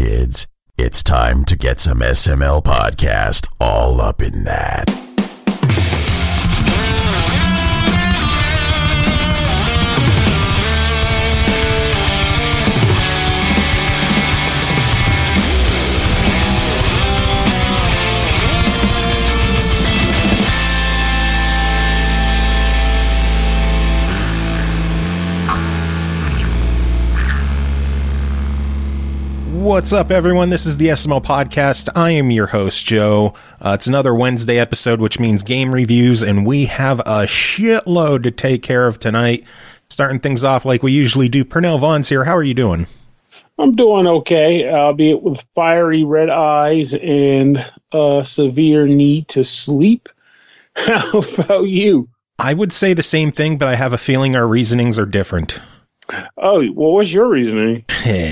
kids. It's time to get some SML podcast all up in that. What's up, everyone? This is the SML Podcast. I am your host, Joe. It's another Wednesday episode, which means game reviews, and we have a shitload to take care of tonight. Starting things off like we usually do. Pernell Vaughn's here. How are you doing? I'm doing okay, albeit with fiery red eyes and severe need to sleep. How about you? I would say the same thing, but I have a feeling our reasonings are different. Oh, what was your reasoning?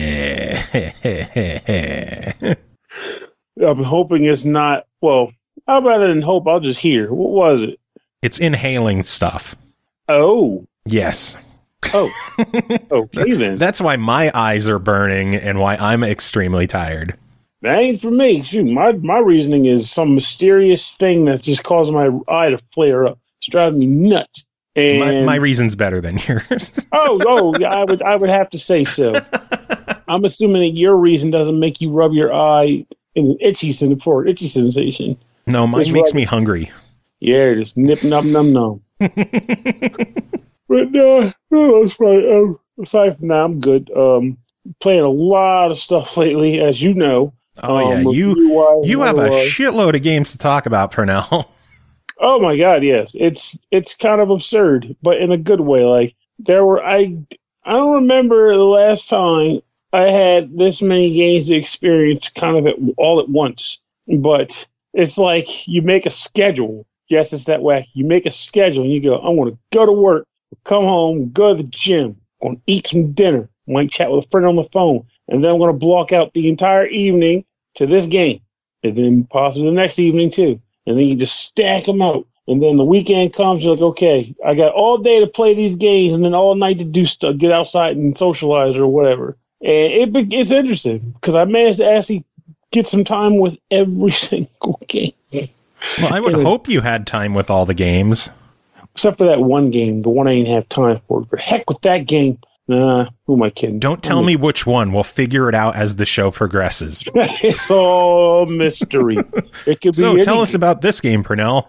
I'm hoping it's not, well, I'd rather than hope, I'll just hear. What was it? It's inhaling stuff. Oh. Yes. Oh. Okay, then. That's why my eyes are burning and why I'm extremely tired. That ain't for me. Shoot, my reasoning is some mysterious thing that's just causing my eye to flare up. It's driving me nuts. And so my reason's better than yours. Yeah, I would have to say so. I'm assuming that your reason doesn't make you rub your eye in an itchy sensation. No, mine makes me hungry. Yeah, just nip, num, num, num. But no, that's right. Aside from that, I'm good. Playing a lot of stuff lately, as you know. Oh yeah, you have a shitload of games to talk about, Pernell. Oh my God, yes. It's kind of absurd, but in a good way. Like I don't remember the last time I had this many games to experience kind of all at once. But it's like you make a schedule. Yes, it's that way. You make a schedule and you go, I'm going to go to work, come home, go to the gym, I'm going to eat some dinner, might chat with a friend on the phone, and then I'm going to block out the entire evening to this game, and then possibly the next evening too. And then you just stack them out. And then the weekend comes, you're like, okay, I got all day to play these games and then all night to do stuff, get outside and socialize or whatever. And it's interesting because I managed to actually get some time with every single game. Well, I would hope you had time with all the games. Except for that one game, the one I didn't have time for. But heck with that game. Nah, who am I kidding? Don't tell me which one. We'll figure it out as the show progresses. It's all mystery. It could be. So tell us about this game, Pernell.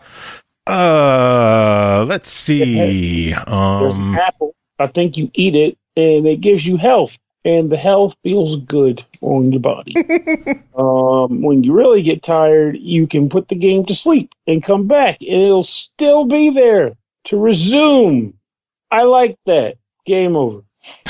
Let's see. There's an apple. I think you eat it, and it gives you health, and the health feels good on your body. When you really get tired, you can put the game to sleep and come back, and it'll still be there to resume. I like that. Game over.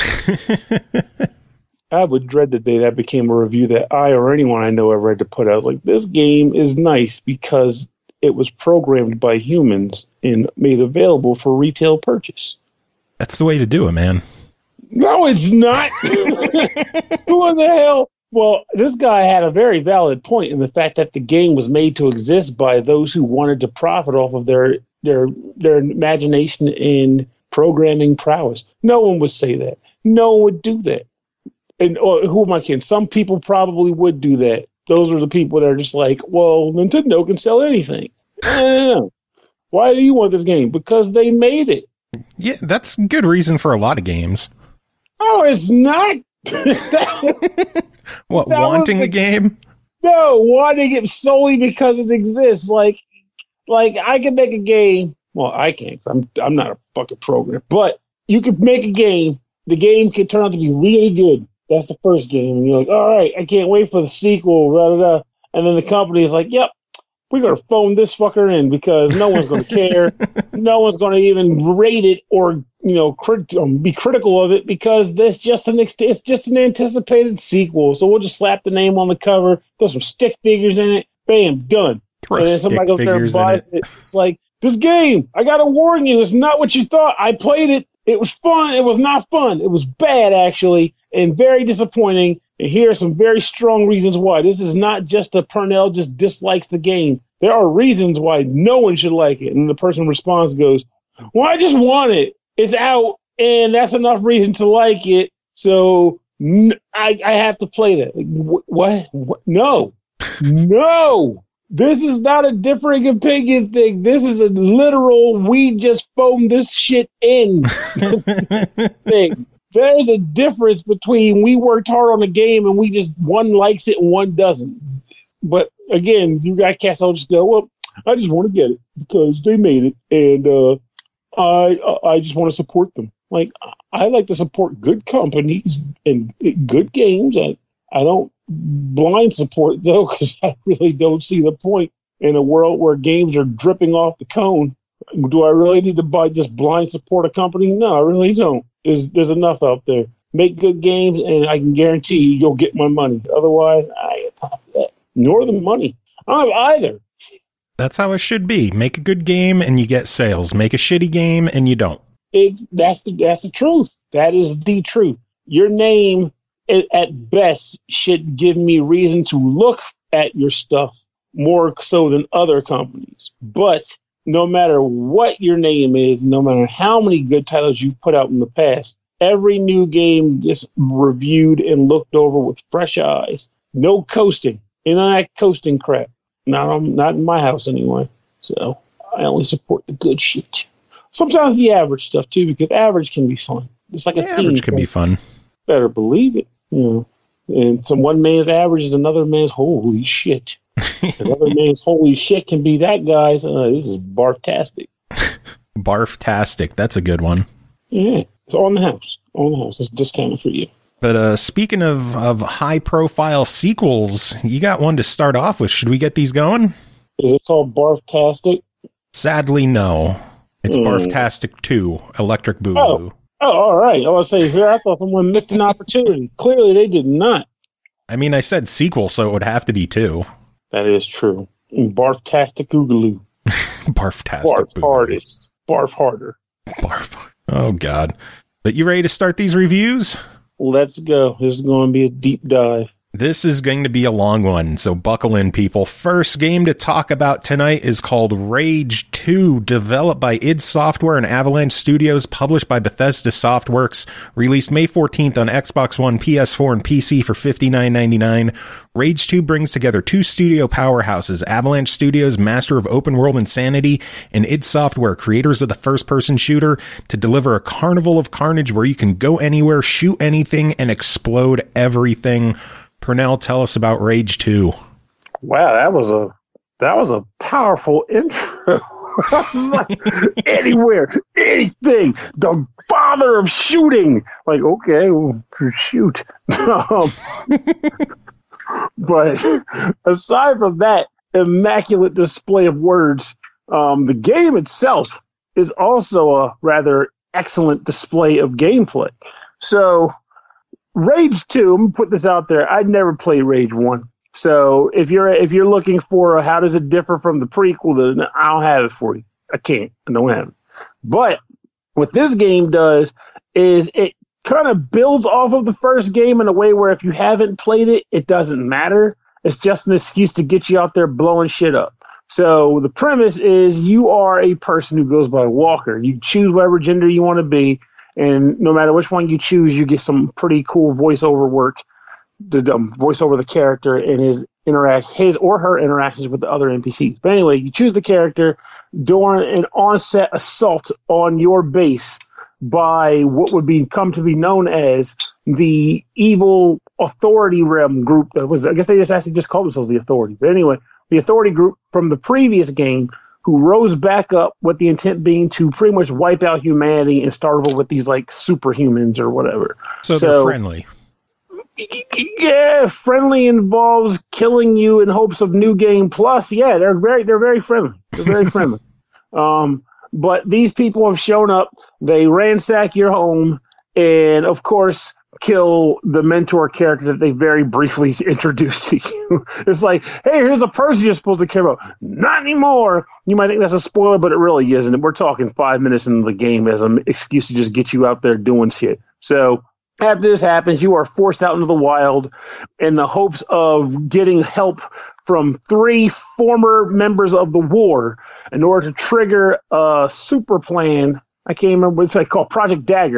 I would dread the day that became a review that I or anyone I know ever had to put out. Like, this game is nice because it was programmed by humans and made available for retail purchase. That's the way to do it, man. No, it's not. Who in the hell? Well, this guy had a very valid point in the fact that the game was made to exist by those who wanted to profit off of their imagination and programming prowess. No one would say that. No one would do that. And who am I kidding? Some people probably would do that. Those are the people that are just like, well, Nintendo can sell anything. No. Why do you want this game? Because they made it. Yeah, that's a good reason for a lot of games. Oh, it's not. What, wanting a game? No, wanting it solely because it exists. Like I can make a game. Well, I can't. I'm not a fucking programmer. But you could make a game. The game could turn out to be really good. That's the first game. And you're like, all right, I can't wait for the sequel. Blah, blah, blah. And then the company is like, yep, we're going to phone this fucker in because no one's going to care. No one's going to even rate it or, be critical of it because it's just an anticipated sequel. So we'll just slap the name on the cover, throw some stick figures in it, bam, done. And then somebody goes there and buys it. It's like, this game, I got to warn you, it's not what you thought. I played it. It was fun. It was not fun. It was bad, actually, and very disappointing. And here are some very strong reasons why. This is not just a Pernell just dislikes the game. There are reasons why no one should like it. And the person responds goes, well, I just want it. It's out, and that's enough reason to like it. So I have to play that. Like, what? No. No. This is not a differing opinion thing. This is a literal, we just phoned this shit in thing. There's a difference between we worked hard on the game and we just, one likes it and one doesn't. But again, you got cats that'll just go, well, I just want to get it because they made it, and I just want to support them. Like, I like to support good companies and good games. I don't blind support, though, because I really don't see the point in a world where games are dripping off the cone. Do I really need to just blind support a company? No, I really don't. There's enough out there. Make good games, and I can guarantee you'll get my money. Otherwise, I ain't top of that. Nor the money. I don't have either. That's how it should be. Make a good game, and you get sales. Make a shitty game, and you don't. That's the truth. That is the truth. Your name, at best, should give me reason to look at your stuff more so than other companies. But no matter what your name is, no matter how many good titles you've put out in the past, every new game gets reviewed and looked over with fresh eyes. No coasting. You know that coasting crap. Not in my house anyway. So I only support the good shit. Sometimes the average stuff too, because average can be fun. It's like a theme. Average can be fun. Better believe it. You know, and some one man's average is another man's holy shit. Another man's holy shit can be that guy's. This is barftastic. Barftastic. That's a good one. Yeah, it's on the house. On the house. It's discounted for you. But speaking of high-profile sequels, you got one to start off with. Should we get these going? Is it called Barftastic? Sadly, no. It's Barftastic 2, Electric Boogaloo. Oh, all right. I was saying here, I thought someone missed an opportunity. Clearly, they did not. I mean, I said sequel, so it would have to be 2. That is true. Barftastic Boogaloo. Barftastic Barf Boogaloo. hardest. Barf harder. Barf. Oh, God. But you ready to start these reviews? Let's go. This is going to be a deep dive. This is going to be a long one, so buckle in, people. First game to talk about tonight is called Rage 2, developed by id Software and Avalanche Studios, published by Bethesda Softworks, released May 14th on Xbox One, PS4, and PC for $59.99. Rage 2 brings together two studio powerhouses, Avalanche Studios, master of open world insanity, and id Software, creators of the first-person shooter, to deliver a carnival of carnage where you can go anywhere, shoot anything, and explode everything. Purnell, tell us about Rage 2. Wow, that was a powerful intro. Like, anywhere, anything, the father of shooting. Like, okay, well, shoot. But aside from that immaculate display of words, the game itself is also a rather excellent display of gameplay. So, Rage 2, I'm going to put this out there. I'd never played Rage 1. So if you're looking for how does it differ from the prequel, then I don't have it for you. I can't. I don't have it. But what this game does is it kind of builds off of the first game in a way where if you haven't played it, it doesn't matter. It's just an excuse to get you out there blowing shit up. So the premise is you are a person who goes by Walker. You choose whatever gender you want to be. And no matter which one you choose, you get some pretty cool voiceover work to voice over the character and his or her interactions with the other NPCs. But anyway, you choose the character during an onset assault on your base by what would come to be known as the evil Authority Realm group. I guess they just called themselves the Authority. But anyway, the Authority group from the previous game, who rose back up with the intent being to pretty much wipe out humanity and start over with these like superhumans or whatever. So they're friendly. Yeah, friendly involves killing you in hopes of new game plus. Yeah, they're very friendly. They're very friendly. But these people have shown up. They ransack your home, and of course, kill the mentor character that they very briefly introduced to you. It's like, hey, here's a person you're supposed to care about. Not anymore. You might think that's a spoiler, but it really isn't. We're talking 5 minutes into the game as an excuse to just get you out there doing shit. So after this happens, you are forced out into the wild in the hopes of getting help from 3 former members of the war in order to trigger a super plan. I can't remember what it's called, Project Dagger.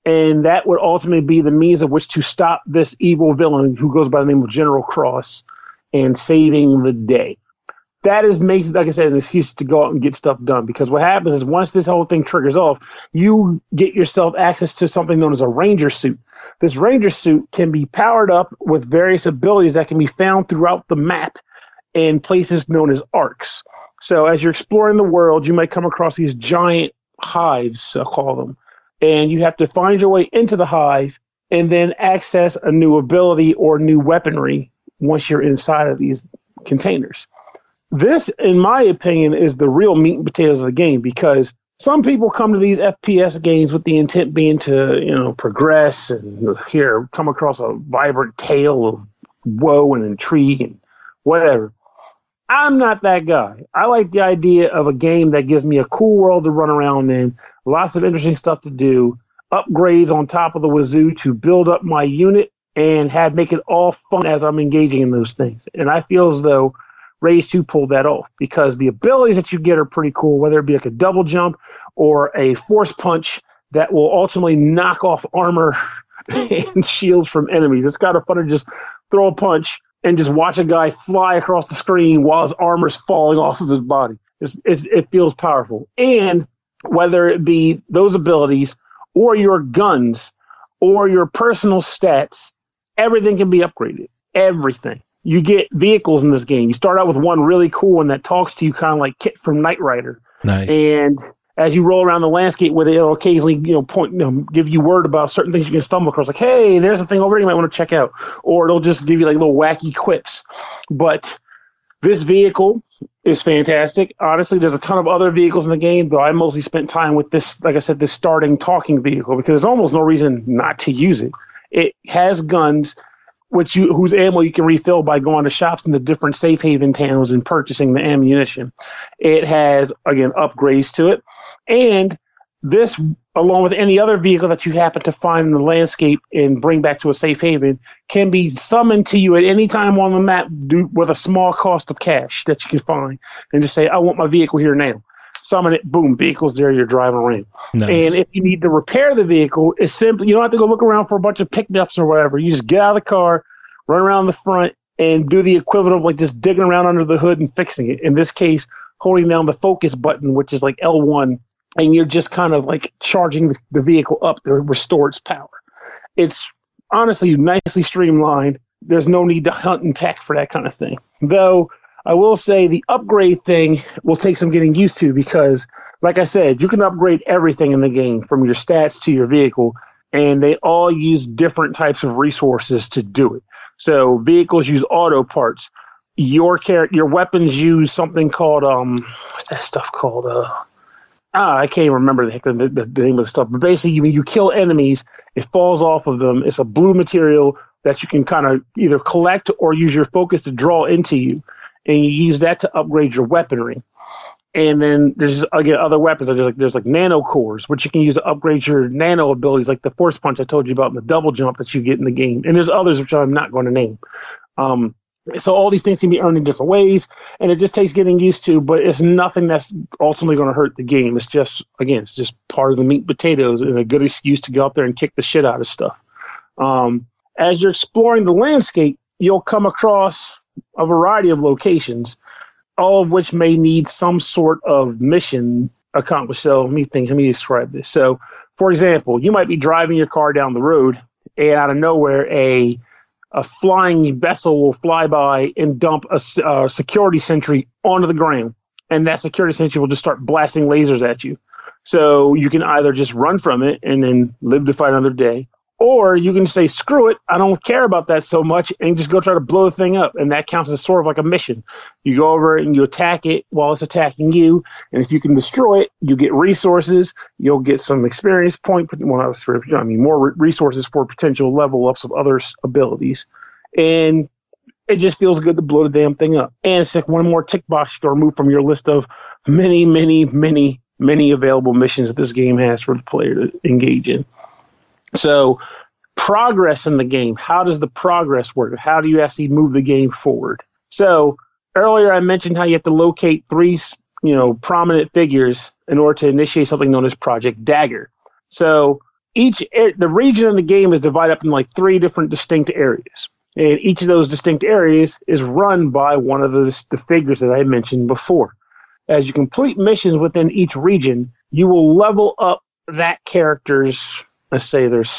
And that would ultimately be the means of which to stop this evil villain who goes by the name of General Cross and saving the day. That is, like I said, an excuse to go out and get stuff done. Because what happens is once this whole thing triggers off, you get yourself access to something known as a Ranger suit. This Ranger suit can be powered up with various abilities that can be found throughout the map in places known as arcs. So as you're exploring the world, you might come across these giant hives, I'll call them. And you have to find your way into the hive and then access a new ability or new weaponry once you're inside of these containers. This, in my opinion, is the real meat and potatoes of the game, because some people come to these FPS games with the intent being to, progress and come across a vibrant tale of woe and intrigue and whatever. I'm not that guy. I like the idea of a game that gives me a cool world to run around in, lots of interesting stuff to do, upgrades on top of the wazoo to build up my unit, and make it all fun as I'm engaging in those things. And I feel as though Rage 2 pulled that off, because the abilities that you get are pretty cool, whether it be like a double jump or a force punch that will ultimately knock off armor and shields from enemies. It's kind of fun to just throw a punch and just watch a guy fly across the screen while his armor's falling off of his body. It feels powerful. And whether it be those abilities or your guns or your personal stats, everything can be upgraded. Everything. You get vehicles in this game. You start out with one really cool one that talks to you kind of like Kit from Knight Rider. Nice. And as you roll around the landscape with it, it'll occasionally, give you word about certain things you can stumble across. Like, hey, there's a thing over there you might want to check out. Or it'll just give you like little wacky quips. But this vehicle is fantastic. Honestly, there's a ton of other vehicles in the game, though I mostly spent time with this, like I said, this starting talking vehicle, because there's almost no reason not to use it. It has guns, whose ammo you can refill by going to shops in the different safe haven towns and purchasing the ammunition. It has, again, upgrades to it. And this, along with any other vehicle that you happen to find in the landscape and bring back to a safe haven, can be summoned to you at any time on the map with a small cost of cash that you can find. And just say, I want my vehicle here now. Summon it, boom, vehicle's there, you're driving around. Nice. And if you need to repair the vehicle, it's simple. You don't have to go look around for a bunch of pick-me-ups or whatever. You just get out of the car, run around the front, and do the equivalent of like just digging around under the hood and fixing it. In this case, holding down the focus button, which is like L1, and you're just kind of like charging the vehicle up to restore its power. It's honestly nicely streamlined. There's no need to hunt and peck for that kind of thing. Though I will say the upgrade thing will take some getting used to, because, like I said, you can upgrade everything in the game from your stats to your vehicle, and they all use different types of resources to do it. So vehicles use auto parts. Your weapons use something called what's that stuff called? I can't even remember the name of the stuff. But basically, when you kill enemies, it falls off of them. It's a blue material that you can kind of either collect or use your focus to draw into you, and you use that to upgrade your weaponry. And then there's, again, other weapons. There's like nano cores, which you can use to upgrade your nano abilities, like the force punch I told you about and the double jump that you get in the game. And there's others which I'm not going to name. So all these things can be earned in different ways, and it just takes getting used to, but it's nothing that's ultimately going to hurt the game. It's just, again, it's just part of the meat and potatoes and a good excuse to go out there and kick the shit out of stuff. As you're exploring the landscape, you'll come across a variety of locations, all of which may need some sort of mission accomplished. So let me describe this. So, for example, you might be driving your car down the road, and out of nowhere, a flying vessel will fly by and dump a security sentry onto the ground, and that security sentry will just start blasting lasers at you. So you can either just run from it and then live to fight another day, or you can say, screw it, I don't care about that so much, and just go try to blow the thing up, and that counts as sort of like a mission. You go over and you attack it while it's attacking you, and if you can destroy it, you get resources, you'll get some experience point, more resources for potential level ups of other abilities, and it just feels good to blow the damn thing up. And it's like one more tick box you can remove from your list of many, many, many, many available missions that this game has for the player to engage in. So, progress in the game. How does the progress work? How do you actually move the game forward? So, earlier I mentioned how you have to locate three, prominent figures in order to initiate something known as Project Dagger. So, the region in the game is divided up in like 3 different distinct areas. And each of those distinct areas is run by one of the figures that I mentioned before. As you complete missions within each region, you will level up that character's, let's say their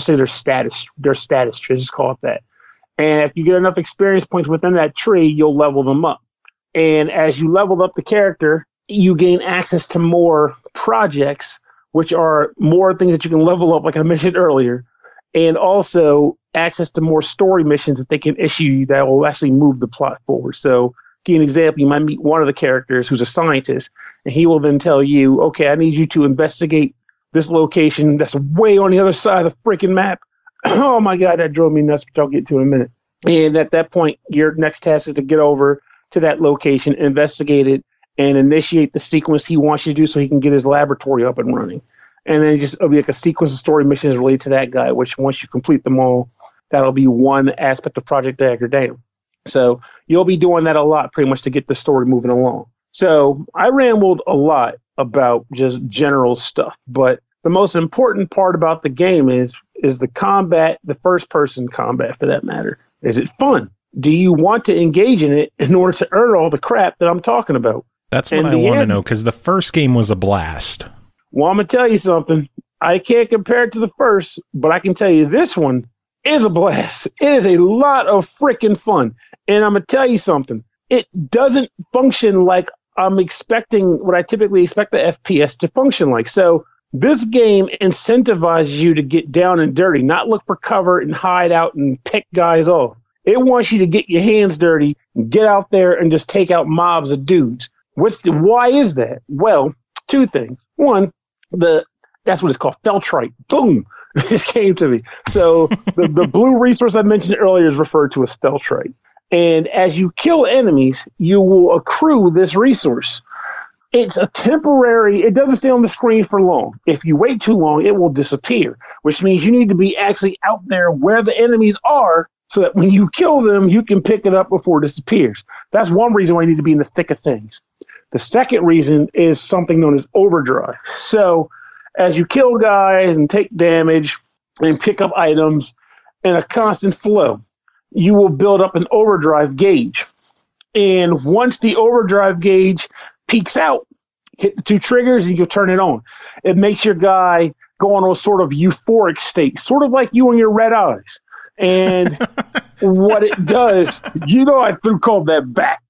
status tree, just call it that. And if you get enough experience points within that tree, you'll level them up. And as you level up the character, you gain access to more projects, which are more things that you can level up, like I mentioned earlier, and also access to more story missions that they can issue you that will actually move the plot forward. So, give you an example, you might meet one of the characters who's a scientist, and he will then tell you, okay, I need you to investigate this location that's way on the other side of the freaking map. Oh my God, that drove me nuts, which I'll get to in a minute. And at that point, your next task is to get over to that location, investigate it, and initiate the sequence he wants you to do so he can get his laboratory up and running. And then it'll be like a sequence of story missions related to that guy, which once you complete them all, that'll be one aspect of Project Dagger Down. So you'll be doing that a lot pretty much to get the story moving along. So I rambled a lot about just general stuff, but the most important part about the game is the combat, the first-person combat for that matter. Is it fun? Do you want to engage in it in order to earn all the crap that I'm talking about? That's what I want to know, because the first game was a blast. Well, I'm going to tell you something. I can't compare it to the first, but I can tell you this one is a blast. It is a lot of freaking fun. And I'm going to tell you something. It doesn't function like I'm expecting what I typically expect the FPS to function like. So this game incentivizes you to get down and dirty, not look for cover and hide out and pick guys off. It wants you to get your hands dirty, get out there and just take out mobs of dudes. Why is that? Well, 2 things. One, that's what it's called, Feltrite. Boom! It just came to me. So the blue resource I mentioned earlier is referred to as Feltrite. And as you kill enemies, you will accrue this resource. It's a temporary, it doesn't stay on the screen for long. If you wait too long, it will disappear, which means you need to be actually out there where the enemies are so that when you kill them, you can pick it up before it disappears. That's one reason why you need to be in the thick of things. The second reason is something known as overdrive. So as you kill guys and take damage and pick up items in a constant flow, you will build up an overdrive gauge. And once the overdrive gauge peaks out, hit the 2 triggers and you'll turn it on. It makes your guy go into a sort of euphoric state, sort of like you and your red eyes. And what it does, I called that back.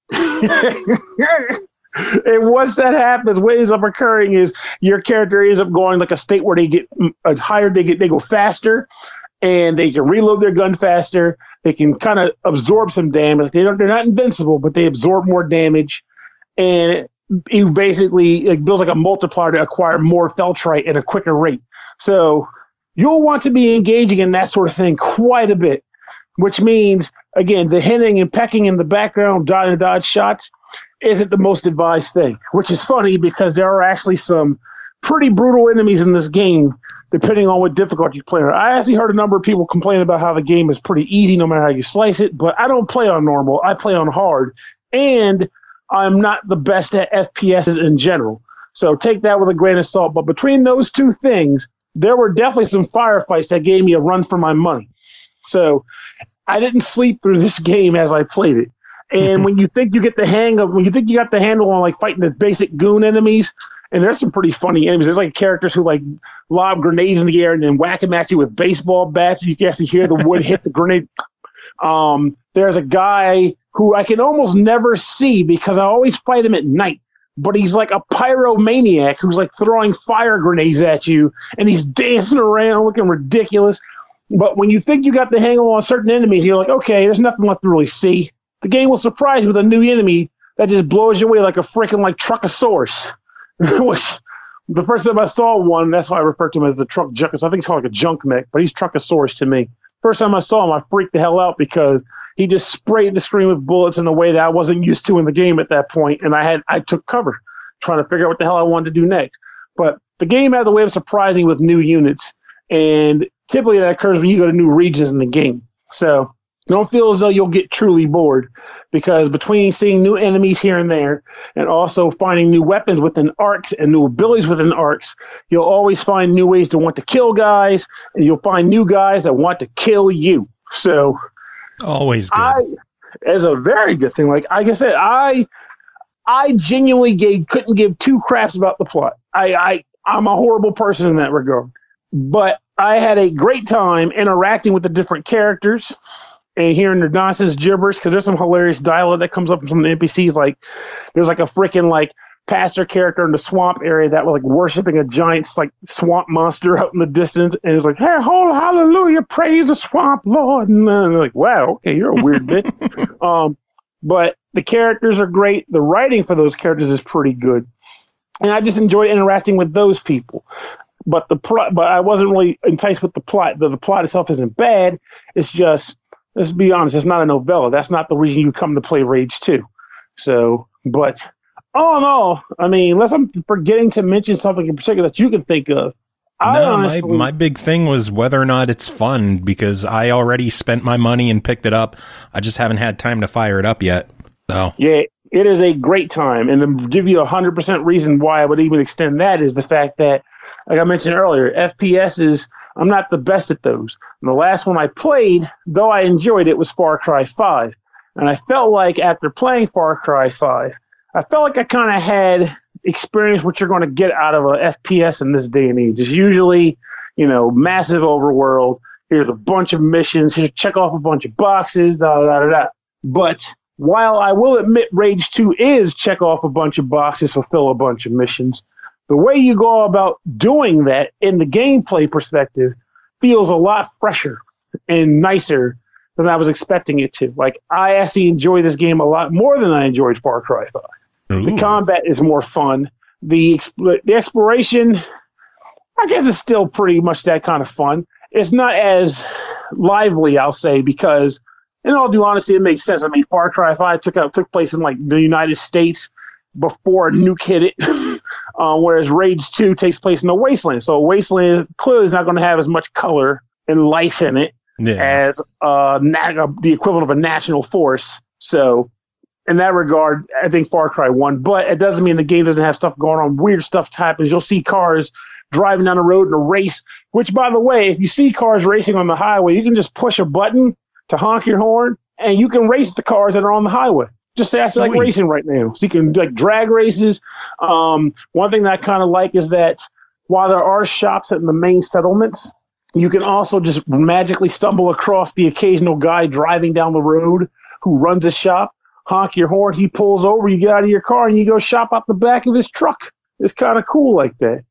And once that happens, what ends up occurring is your character ends up going like a state where they get higher, they go faster, and they can reload their gun faster. They can kind of absorb some damage. They're not invincible, but they absorb more damage. And it basically builds like a multiplier to acquire more Feltrite at a quicker rate. So you'll want to be engaging in that sort of thing quite a bit, which means, again, the hitting and pecking in the background, dodge shots, isn't the most advised thing, which is funny because there are actually some pretty brutal enemies in this game, depending on what difficulty you play on. I actually heard a number of people complain about how the game is pretty easy no matter how you slice it, but I don't play on normal. I play on hard, and I'm not the best at FPSs in general. So take that with a grain of salt. But between those 2 things, there were definitely some firefights that gave me a run for my money. So I didn't sleep through this game as I played it. And when you think you got the handle on like fighting the basic goon enemies, and there's some pretty funny enemies. There's like characters who like lob grenades in the air and then whack them at you with baseball bats. And you can actually hear the wood hit the grenade. There's a guy who I can almost never see because I always fight him at night. But he's like a pyromaniac who's like throwing fire grenades at you, and he's dancing around looking ridiculous. But when you think you got the hang on certain enemies, you're like, okay, there's nothing left to really see. The game will surprise you with a new enemy that just blows you away like a freaking like Truckosaurus. Which the first time I saw one, that's why I refer to him as the Truck Junkus. I think it's called like a junk mech, but he's Truckosaurus to me. First time I saw him, I freaked the hell out because he just sprayed the screen with bullets in a way that I wasn't used to in the game at that point, and I took cover trying to figure out what the hell I wanted to do next. But the game has a way of surprising with new units, and typically that occurs when you go to new regions in the game. So Don't feel as though you'll get truly bored, because between seeing new enemies here and there and also finding new weapons within arcs and new abilities within arcs, you'll always find new ways to want to kill guys, and you'll find new guys that want to kill you. So always good. As a very good thing. Like I said, I genuinely couldn't give two craps about the plot. I'm a horrible person in that regard. But I had a great time interacting with the different characters and hearing their nonsense gibberish, because there's some hilarious dialogue that comes up from some of the NPCs. Like, there's like a freaking like pastor character in the swamp area that was like worshiping a giant like swamp monster out in the distance, and it was like, "Hey, oh, hallelujah, praise the swamp lord!" And they're like, "Wow, okay, you're a weird bitch." But the characters are great. The writing for those characters is pretty good, and I just enjoyed interacting with those people. But I wasn't really enticed with the plot. The plot itself isn't bad. It's just, let's be honest, it's not a novella. That's not the reason you come to play Rage 2. So, but all in all, I mean, unless I'm forgetting to mention something in particular that you can think of. My big thing was whether or not it's fun, because I already spent my money and picked it up. I just haven't had time to fire it up yet. So yeah, it is a great time. And to give you 100% reason why I would even extend that is the fact that, like I mentioned earlier, FPSs, I'm not the best at those. And the last one I played, though I enjoyed it, was Far Cry 5. And I felt like after playing Far Cry 5, I felt like I kind of had experienced what you're going to get out of a FPS in this day and age. It's usually, massive overworld. Here's a bunch of missions. Here, check off a bunch of boxes, da-da-da-da. But while I will admit Rage 2 is check off a bunch of boxes, fulfill a bunch of missions, the way you go about doing that in the gameplay perspective feels a lot fresher and nicer than I was expecting it to. Like, I actually enjoy this game a lot more than I enjoyed Far Cry 5. Ooh. The combat is more fun. The exploration, I guess, is still pretty much that kind of fun. It's not as lively, I'll say, because, in all due honesty, it makes sense. I mean, Far Cry 5 took place in, like, the United States before a nuke hit it, whereas Rage 2 takes place in a wasteland. So a wasteland clearly is not going to have as much color and life in it as the equivalent of a national forest. So in that regard, I think Far Cry won. But it doesn't mean the game doesn't have stuff going on. Weird stuff happens. You'll see cars driving down the road in a race, which, by the way, if you see cars racing on the highway, you can just push a button to honk your horn, and you can race the cars that are on the highway. Just after like racing right now. So you can like drag races. One thing that I kind of like is that while there are shops in the main settlements, you can also just magically stumble across the occasional guy driving down the road who runs a shop, honk your horn, he pulls over, you get out of your car, and you go shop out the back of his truck. It's kind of cool like that.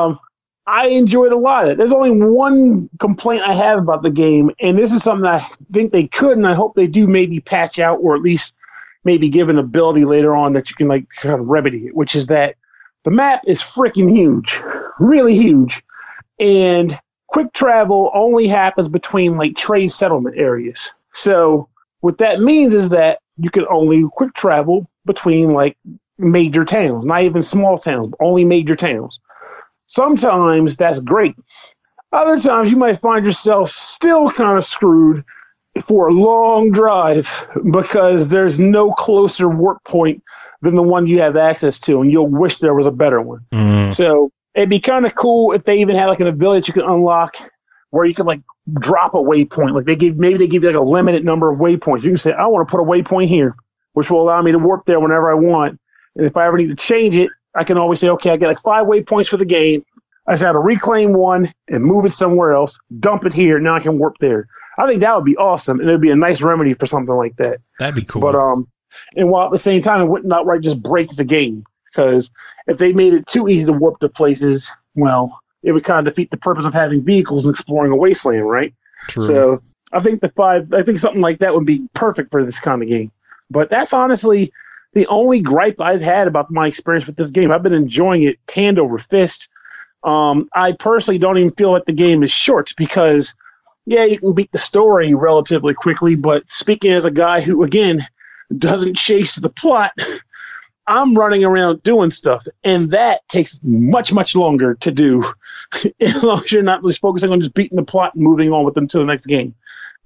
I enjoyed a lot of it. There's only one complaint I have about the game, and this is something I think they could, and I hope they do maybe patch out, or at least maybe give an ability later on that you can like kind of remedy it, which is that the map is freaking huge, really huge, and quick travel only happens between like trade settlement areas. So what that means is that you can only quick travel between like major towns, not even small towns, only major towns. Sometimes that's great. Other times you might find yourself still kind of screwed for a long drive because there's no closer warp point than the one you have access to, and you'll wish there was a better one. So it'd be kind of cool if they even had like an ability that you could unlock where you could like drop a waypoint. Like they give you like a limited number of waypoints. You can say, I want to put a waypoint here, which will allow me to warp there whenever I want. And if I ever need to change it, I can always say, okay, I get like 5 waypoints for the game. I just have to reclaim one and move it somewhere else, dump it here, now I can warp there. I think that would be awesome, and it would be a nice remedy for something like that. That'd be cool. But and while at the same time, it wouldn't outright just break the game, because if they made it too easy to warp to places, well, it would kind of defeat the purpose of having vehicles and exploring a wasteland, right? True. So I think something like that would be perfect for this kind of game. But that's honestly the only gripe I've had about my experience with this game. I've been enjoying it hand over fist. I personally don't even feel like the game is short because, yeah, you can beat the story relatively quickly, but speaking as a guy who, again, doesn't chase the plot, I'm running around doing stuff, and that takes much, much longer to do as long as you're not just focusing on just beating the plot and moving on with them to the next game.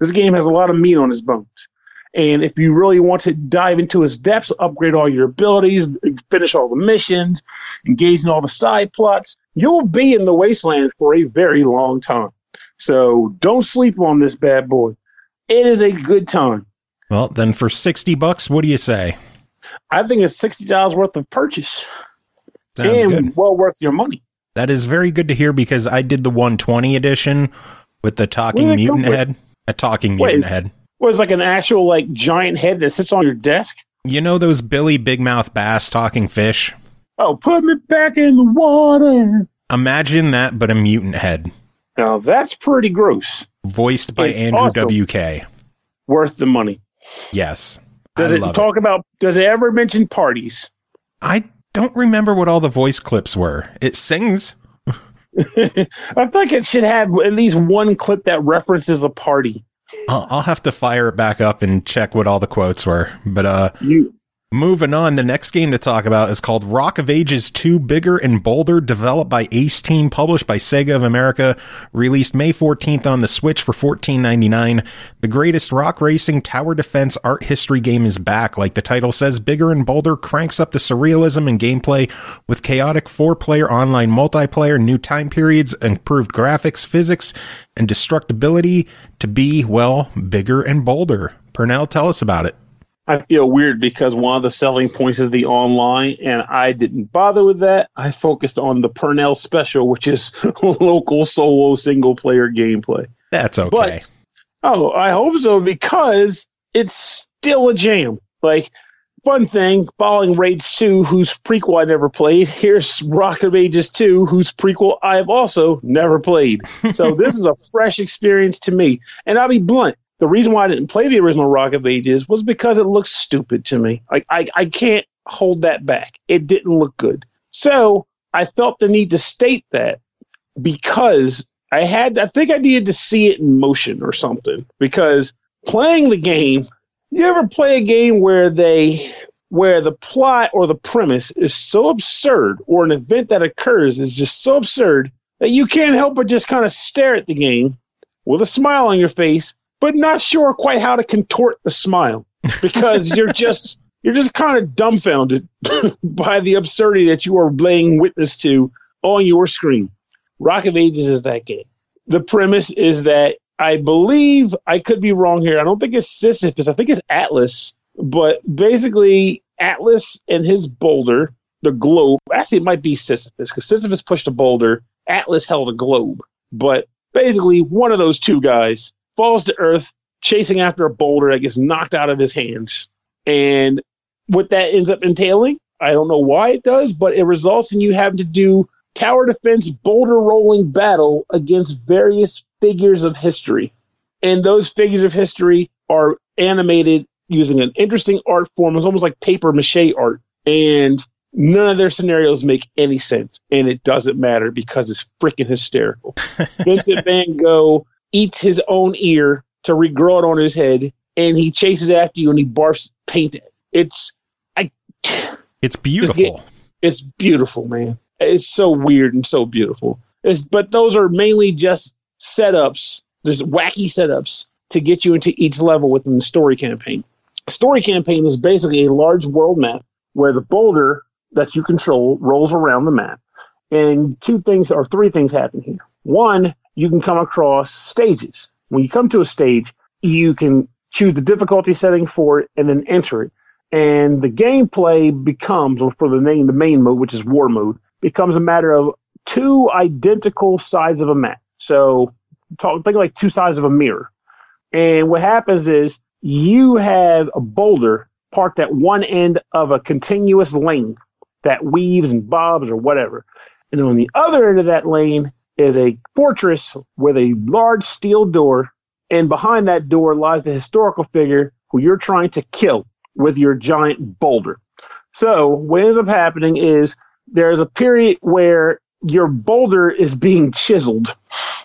This game has a lot of meat on its bones. And if you really want to dive into its depths, upgrade all your abilities, finish all the missions, engage in all the side plots, you'll be in the Wasteland for a very long time. So don't sleep on this bad boy. It is a good time. Well, then for $60, what do you say? I think it's $60 worth of purchase. Sounds and good. well worth your money. That is very good to hear because I did the 120 edition with the talking mutant head. A talking mutant head. Was like an actual like giant head that sits on your desk? You know those Billy Big Mouth Bass talking fish? Oh, put me back in the water. Imagine that, but a mutant head. Now that's pretty gross. Voiced by Andrew WK. Worth the money. Yes. Does it ever mention parties? I don't remember what all the voice clips were. It sings. I think it should have at least one clip that references a party. I'll have to fire it back up and check what all the quotes were. But moving on, the next game to talk about is called Rock of Ages 2 Bigger and Bolder, developed by Ace Team, published by Sega of America, released May 14th on the Switch for $14.99. The greatest rock racing tower defense art history game is back. Like the title says, Bigger and Bolder cranks up the surrealism and gameplay with chaotic 4-player online multiplayer, new time periods, improved graphics, physics, and destructibility to be, well, bigger and bolder. Pernell, tell us about it. I feel weird because one of the selling points is the online, and I didn't bother with that. I focused on the Pernell special, which is local solo single-player gameplay. That's okay. But, I hope so, because it's still a jam. Like, fun thing, following Rage 2, whose prequel I never played, here's Rock of Ages 2, whose prequel I've also never played. So this is a fresh experience to me. And I'll be blunt. The reason why I didn't play the original Rock of Ages was because it looked stupid to me. Like I can't hold that back. It didn't look good. So I felt the need to state that because I think I needed to see it in motion or something. Because playing the game, you ever play a game where the plot or the premise is so absurd, or an event that occurs is just so absurd that you can't help but just kind of stare at the game with a smile on your face, but not sure quite how to contort the smile because you're just kind of dumbfounded by the absurdity that you are laying witness to on your screen. Rock of Ages is that game. The premise is that I believe, I could be wrong here, I don't think it's Sisyphus, I think it's Atlas, but basically Atlas and his boulder, the globe, actually it might be Sisyphus because Sisyphus pushed a boulder, Atlas held a globe, but basically one of those two guys falls to earth, chasing after a boulder that gets knocked out of his hands. And what that ends up entailing, I don't know why it does, but it results in you having to do tower defense boulder rolling battle against various figures of history. And those figures of history are animated using an interesting art form. It's almost like paper mache art. And none of their scenarios make any sense. And it doesn't matter because it's freaking hysterical. Vincent Van Gogh eats his own ear to regrow it on his head, and he chases after you and he barfs paint at it. It's beautiful. It's beautiful, man. It's so weird and so beautiful. But those are mainly just setups, just wacky setups to get you into each level within the story campaign. Story campaign is basically a large world map where the boulder that you control rolls around the map. And three things happen here. One, you can come across stages. When you come to a stage, you can choose the difficulty setting for it and then enter it. And the gameplay becomes, or for the main mode, which is war mode, becomes a matter of two identical sides of a map. So think like two sides of a mirror. And what happens is you have a boulder parked at one end of a continuous lane that weaves and bobs or whatever. And on the other end of that lane is a fortress with a large steel door, and behind that door lies the historical figure who you're trying to kill with your giant boulder. So what ends up happening is there's a period where your boulder is being chiseled.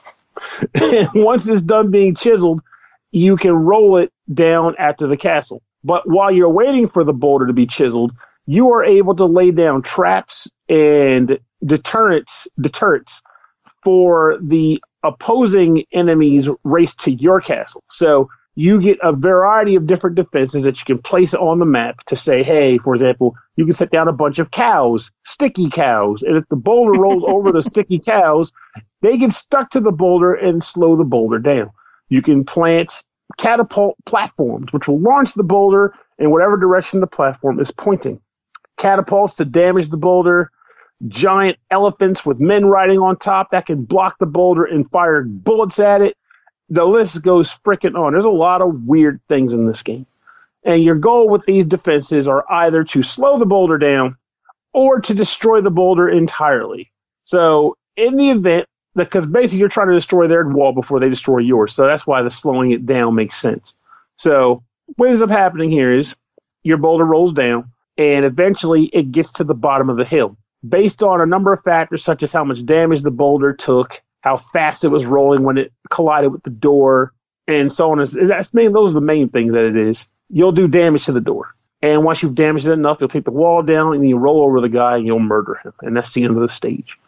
And once it's done being chiseled, you can roll it down after the castle. But while you're waiting for the boulder to be chiseled, you are able to lay down traps and deterrents for the opposing enemies race to your castle. So you get a variety of different defenses that you can place on the map to say, hey, for example, you can set down a bunch of cows, sticky cows. And if the boulder rolls over the sticky cows, they get stuck to the boulder and slow the boulder down. You can plant catapult platforms, which will launch the boulder in whatever direction the platform is pointing. Catapults to damage the boulder. Giant elephants with men riding on top that can block the boulder and fire bullets at it. The list goes freaking on. There's a lot of weird things in this game. And your goal with these defenses are either to slow the boulder down or to destroy the boulder entirely. So in the event, because basically you're trying to destroy their wall before they destroy yours. So that's why the slowing it down makes sense. So what ends up happening here is your boulder rolls down and eventually it gets to the bottom of the hill. Based on a number of factors such as how much damage the boulder took, how fast it was rolling when it collided with the door, and so on. Those are the main things that it is. You'll do damage to the door. And once you've damaged it enough, you'll take the wall down and you roll over the guy and you'll murder him. And that's the end of the stage.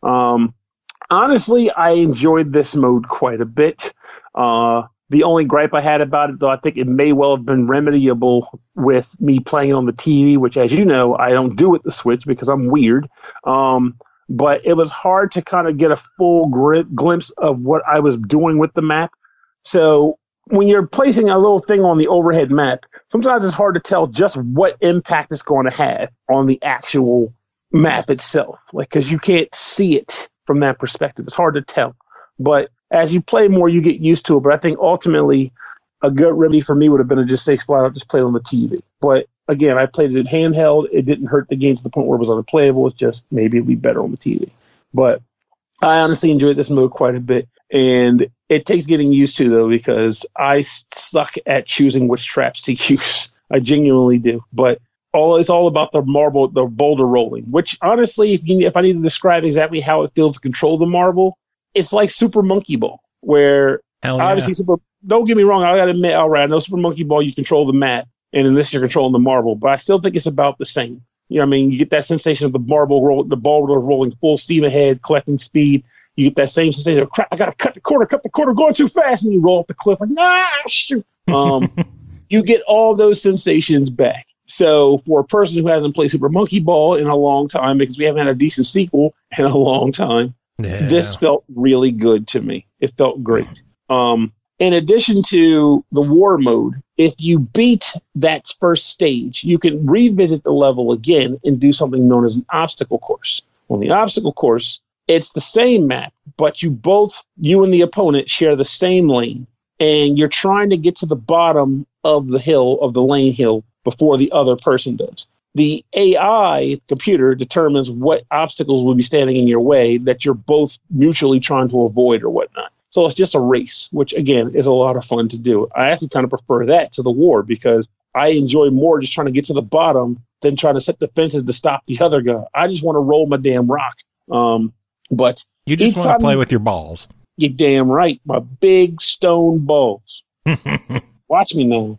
Honestly, I enjoyed this mode quite a bit. The only gripe I had about it, though, I think it may well have been remediable with me playing on the TV, which, as you know, I don't do with the Switch because I'm weird. But it was hard to kind of get a full glimpse of what I was doing with the map. So when you're placing a little thing on the overhead map, sometimes it's hard to tell just what impact it's going to have on the actual map itself, because you can't see it from that perspective. It's hard to tell. But as you play more, you get used to it. But I think ultimately a good remedy for me would have been to just say flat out, just play it on the TV. But again, I played it handheld. It didn't hurt the game to the point where it was unplayable. It's just maybe it'd be better on the TV. But I honestly enjoyed this mode quite a bit. And it takes getting used to, though, because I suck at choosing which traps to use. I genuinely do. But it's all about the boulder rolling, which honestly, if I need to describe exactly how it feels to control the marble, it's like Super Monkey Ball, where obviously don't get me wrong, I gotta admit, all right, I know Super Monkey Ball, you control the mat, and in this you're controlling the marble, but I still think it's about the same. You know what I mean? You get that sensation of the ball rolling full steam ahead, collecting speed. You get that same sensation of, crap, I gotta cut the corner, going too fast, and you roll off the cliff like, shoot. You get all those sensations back. So for a person who hasn't played Super Monkey Ball in a long time, because we haven't had a decent sequel in a long time, this felt really good to me. It felt great. In addition to the war mode, if you beat that first stage, you can revisit the level again and do something known as an obstacle course. On the obstacle course, it's the same map, but you and the opponent share the same lane, and you're trying to get to the bottom of the lane hill, before the other person does. The AI computer determines what obstacles will be standing in your way that you're both mutually trying to avoid or whatnot. So it's just a race, which, again, is a lot of fun to do. I actually kind of prefer that to the war because I enjoy more just trying to get to the bottom than trying to set defenses to stop the other guy. I just want to roll my damn rock. But you just want to play with your balls. You're damn right. My big stone balls. Watch me now.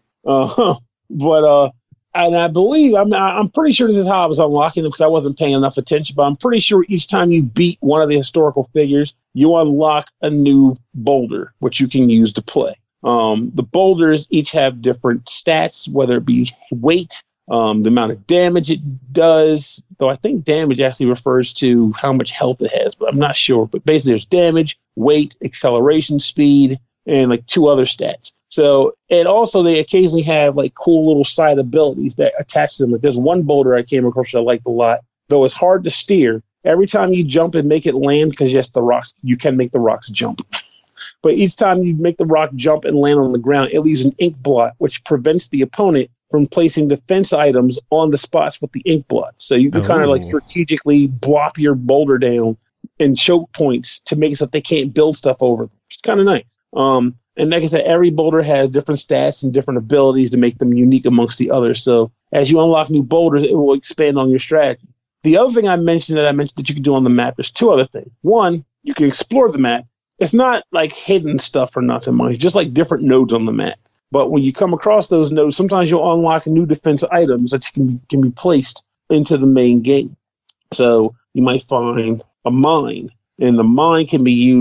And I believe, I'm pretty sure this is how I was unlocking them because I wasn't paying enough attention, but I'm pretty sure each time you beat one of the historical figures, you unlock a new boulder, which you can use to play. The boulders each have different stats, whether it be weight, the amount of damage it does, though I think damage actually refers to how much health it has, but I'm not sure. But basically there's damage, weight, acceleration, speed, and like 2 other stats. So, and also they occasionally have like cool little side abilities that attach to them. Like there's one boulder I came across that I liked a lot, though it's hard to steer. Every time you jump and make it land, because yes, the rocks, you can make the rocks jump. But each time you make the rock jump and land on the ground, it leaves an ink blot, which prevents the opponent from placing defense items on the spots with the ink blot. So you can kind of like strategically blop your boulder down and choke points to make it so that they can't build stuff over them. It's kind of nice. And like I said, every boulder has different stats and different abilities to make them unique amongst the others. So as you unlock new boulders, it will expand on your strategy. The other thing I mentioned that you can do on the map, there's 2 other things. One, you can explore the map. It's not like hidden stuff or nothing, Mike. Just like different nodes on the map. But when you come across those nodes, sometimes you'll unlock new defense items that can be placed into the main game. So you might find a mine, and the mine can be used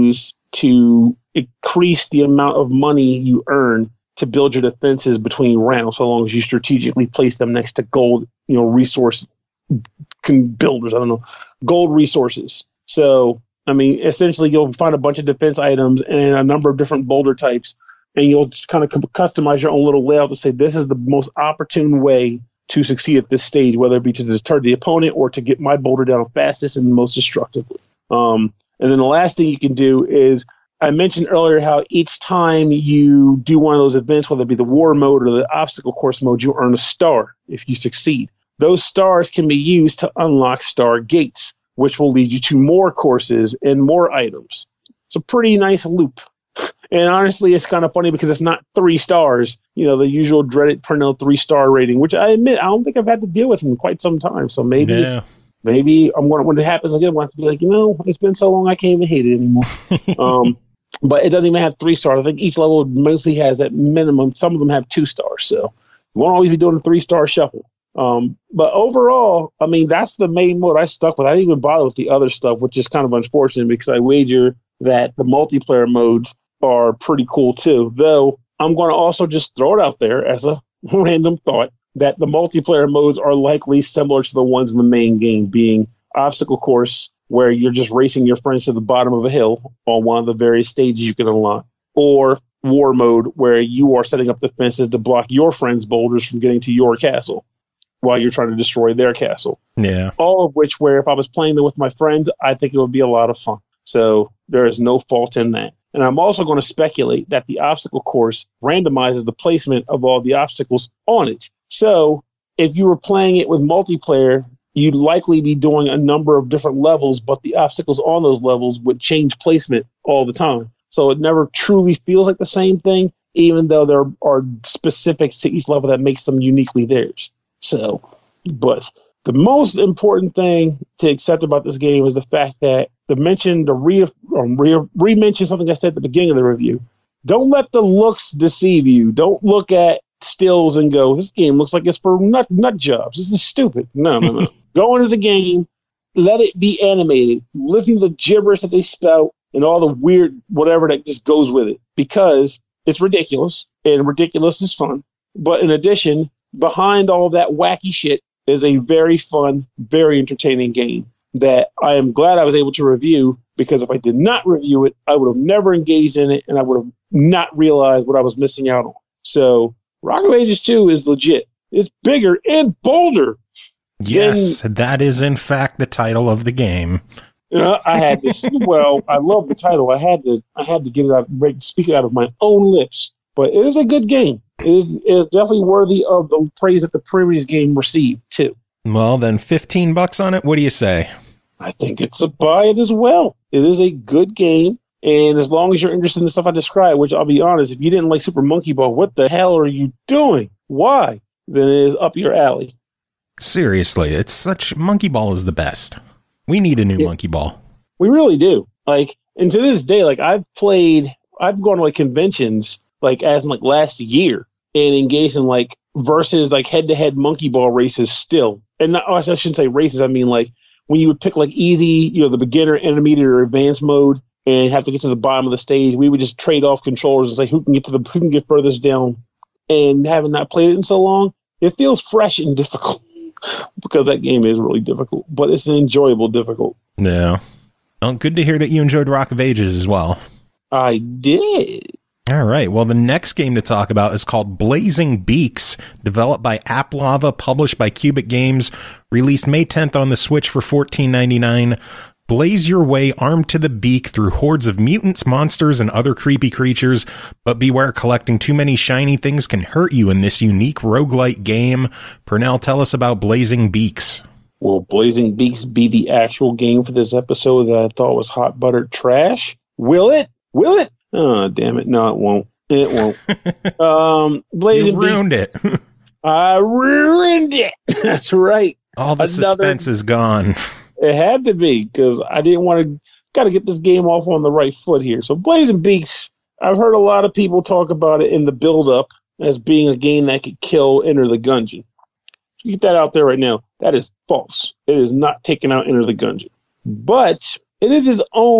to increase the amount of money you earn to build your defenses between rounds, so long as you strategically place them next to gold, resource builders. I don't know, gold resources. So, I mean, essentially, you'll find a bunch of defense items and a number of different boulder types, and you'll just kind of customize your own little layout to say this is the most opportune way to succeed at this stage, whether it be to deter the opponent or to get my boulder down fastest and most destructively. And then the last thing you can do is, I mentioned earlier how each time you do one of those events, whether it be the war mode or the obstacle course mode, you earn a star if you succeed. Those stars can be used to unlock star gates, which will lead you to more courses and more items. It's a pretty nice loop. And honestly, it's kind of funny because it's not 3 stars, the usual dreaded Pernell 3-star rating, which I admit, I don't think I've had to deal with in quite some time. So maybe when it happens again, I'm going to be like, it's been so long I can't even hate it anymore. But it doesn't even have 3 stars. I think each level mostly has at minimum. Some of them have 2 stars. So you won't always be doing a 3-star shuffle. But overall, I mean, that's the main mode I stuck with. I didn't even bother with the other stuff, which is kind of unfortunate because I wager that the multiplayer modes are pretty cool too. Though I'm going to also just throw it out there as a random thought that the multiplayer modes are likely similar to the ones in the main game, being obstacle course, where you're just racing your friends to the bottom of a hill on one of the various stages you can unlock, or war mode, where you are setting up defenses to block your friends' boulders from getting to your castle while you're trying to destroy their castle. Yeah. All of which, where if I was playing them with my friends, I think it would be a lot of fun. So there is no fault in that. And I'm also going to speculate that the obstacle course randomizes the placement of all the obstacles on it. So if you were playing it with multiplayer, you'd likely be doing a number of different levels, but the obstacles on those levels would change placement all the time. So it never truly feels like the same thing, even though there are specifics to each level that makes them uniquely theirs. So, but the most important thing to accept about this game is the fact that re-mention something I said at the beginning of the review. Don't let the looks deceive you. Don't look at stills and go, this game looks like it's for nut jobs. This is stupid. No. Go into the game, let it be animated. Listen to the gibberish that they spout and all the weird whatever that just goes with it, because it's ridiculous, and ridiculous is fun. But in addition, behind all that wacky shit is a very fun, very entertaining game that I am glad I was able to review, because if I did not review it, I would have never engaged in it, and I would have not realized what I was missing out on. So Rock of Ages 2 is legit. It's bigger and bolder. Yes, that is in fact the title of the game. I had to. Well, I love the title. I had to get it out, speak it out of my own lips. But it is a good game. It is definitely worthy of the praise that the previous game received too. Well, then $15 on it. What do you say? I think it's a buy it as well. It is a good game. And as long as you're interested in the stuff I described, which I'll be honest, if you didn't like Super Monkey Ball, what the hell are you doing? Why? Then it is up your alley. Seriously, it's such... Monkey Ball is the best. We need a new Monkey Ball. We really do. And to this day, I've gone to conventions, as in last year, and engaged in versus head-to-head Monkey Ball races still. And not, I shouldn't say races, I mean when you would pick easy, the beginner, intermediate, or advanced mode, and have to get to the bottom of the stage, we would just trade off controllers and say who can get furthest down. And having not played it in so long, it feels fresh and difficult, because that game is really difficult, but it's an enjoyable difficult. Yeah. Well, good to hear that you enjoyed Rock of Ages as well. I did. All right. Well, the next game to talk about is called Blazing Beaks, developed by AppLava, published by Cubic Games, released May 10th on the Switch for $14.99. Blaze your way armed to the beak through hordes of mutants, monsters, and other creepy creatures, but beware, collecting too many shiny things can hurt you in this unique roguelite game. Pernell, tell us about Blazing Beaks. Will Blazing Beaks be the actual game for this episode that I thought was hot buttered trash? Will it? Will it? Oh, damn it. No, it won't. It won't. Blazing You ruined Beaks. it. I ruined it. That's right. All the suspense is gone. It had to be, because I didn't want to... Got to get this game off on the right foot here. So Blazing Beaks, I've heard a lot of people talk about it in the build-up as being a game that could kill Enter the Gungeon. Get that out there right now. That is false. It is not taking out Enter the Gungeon. But it is its own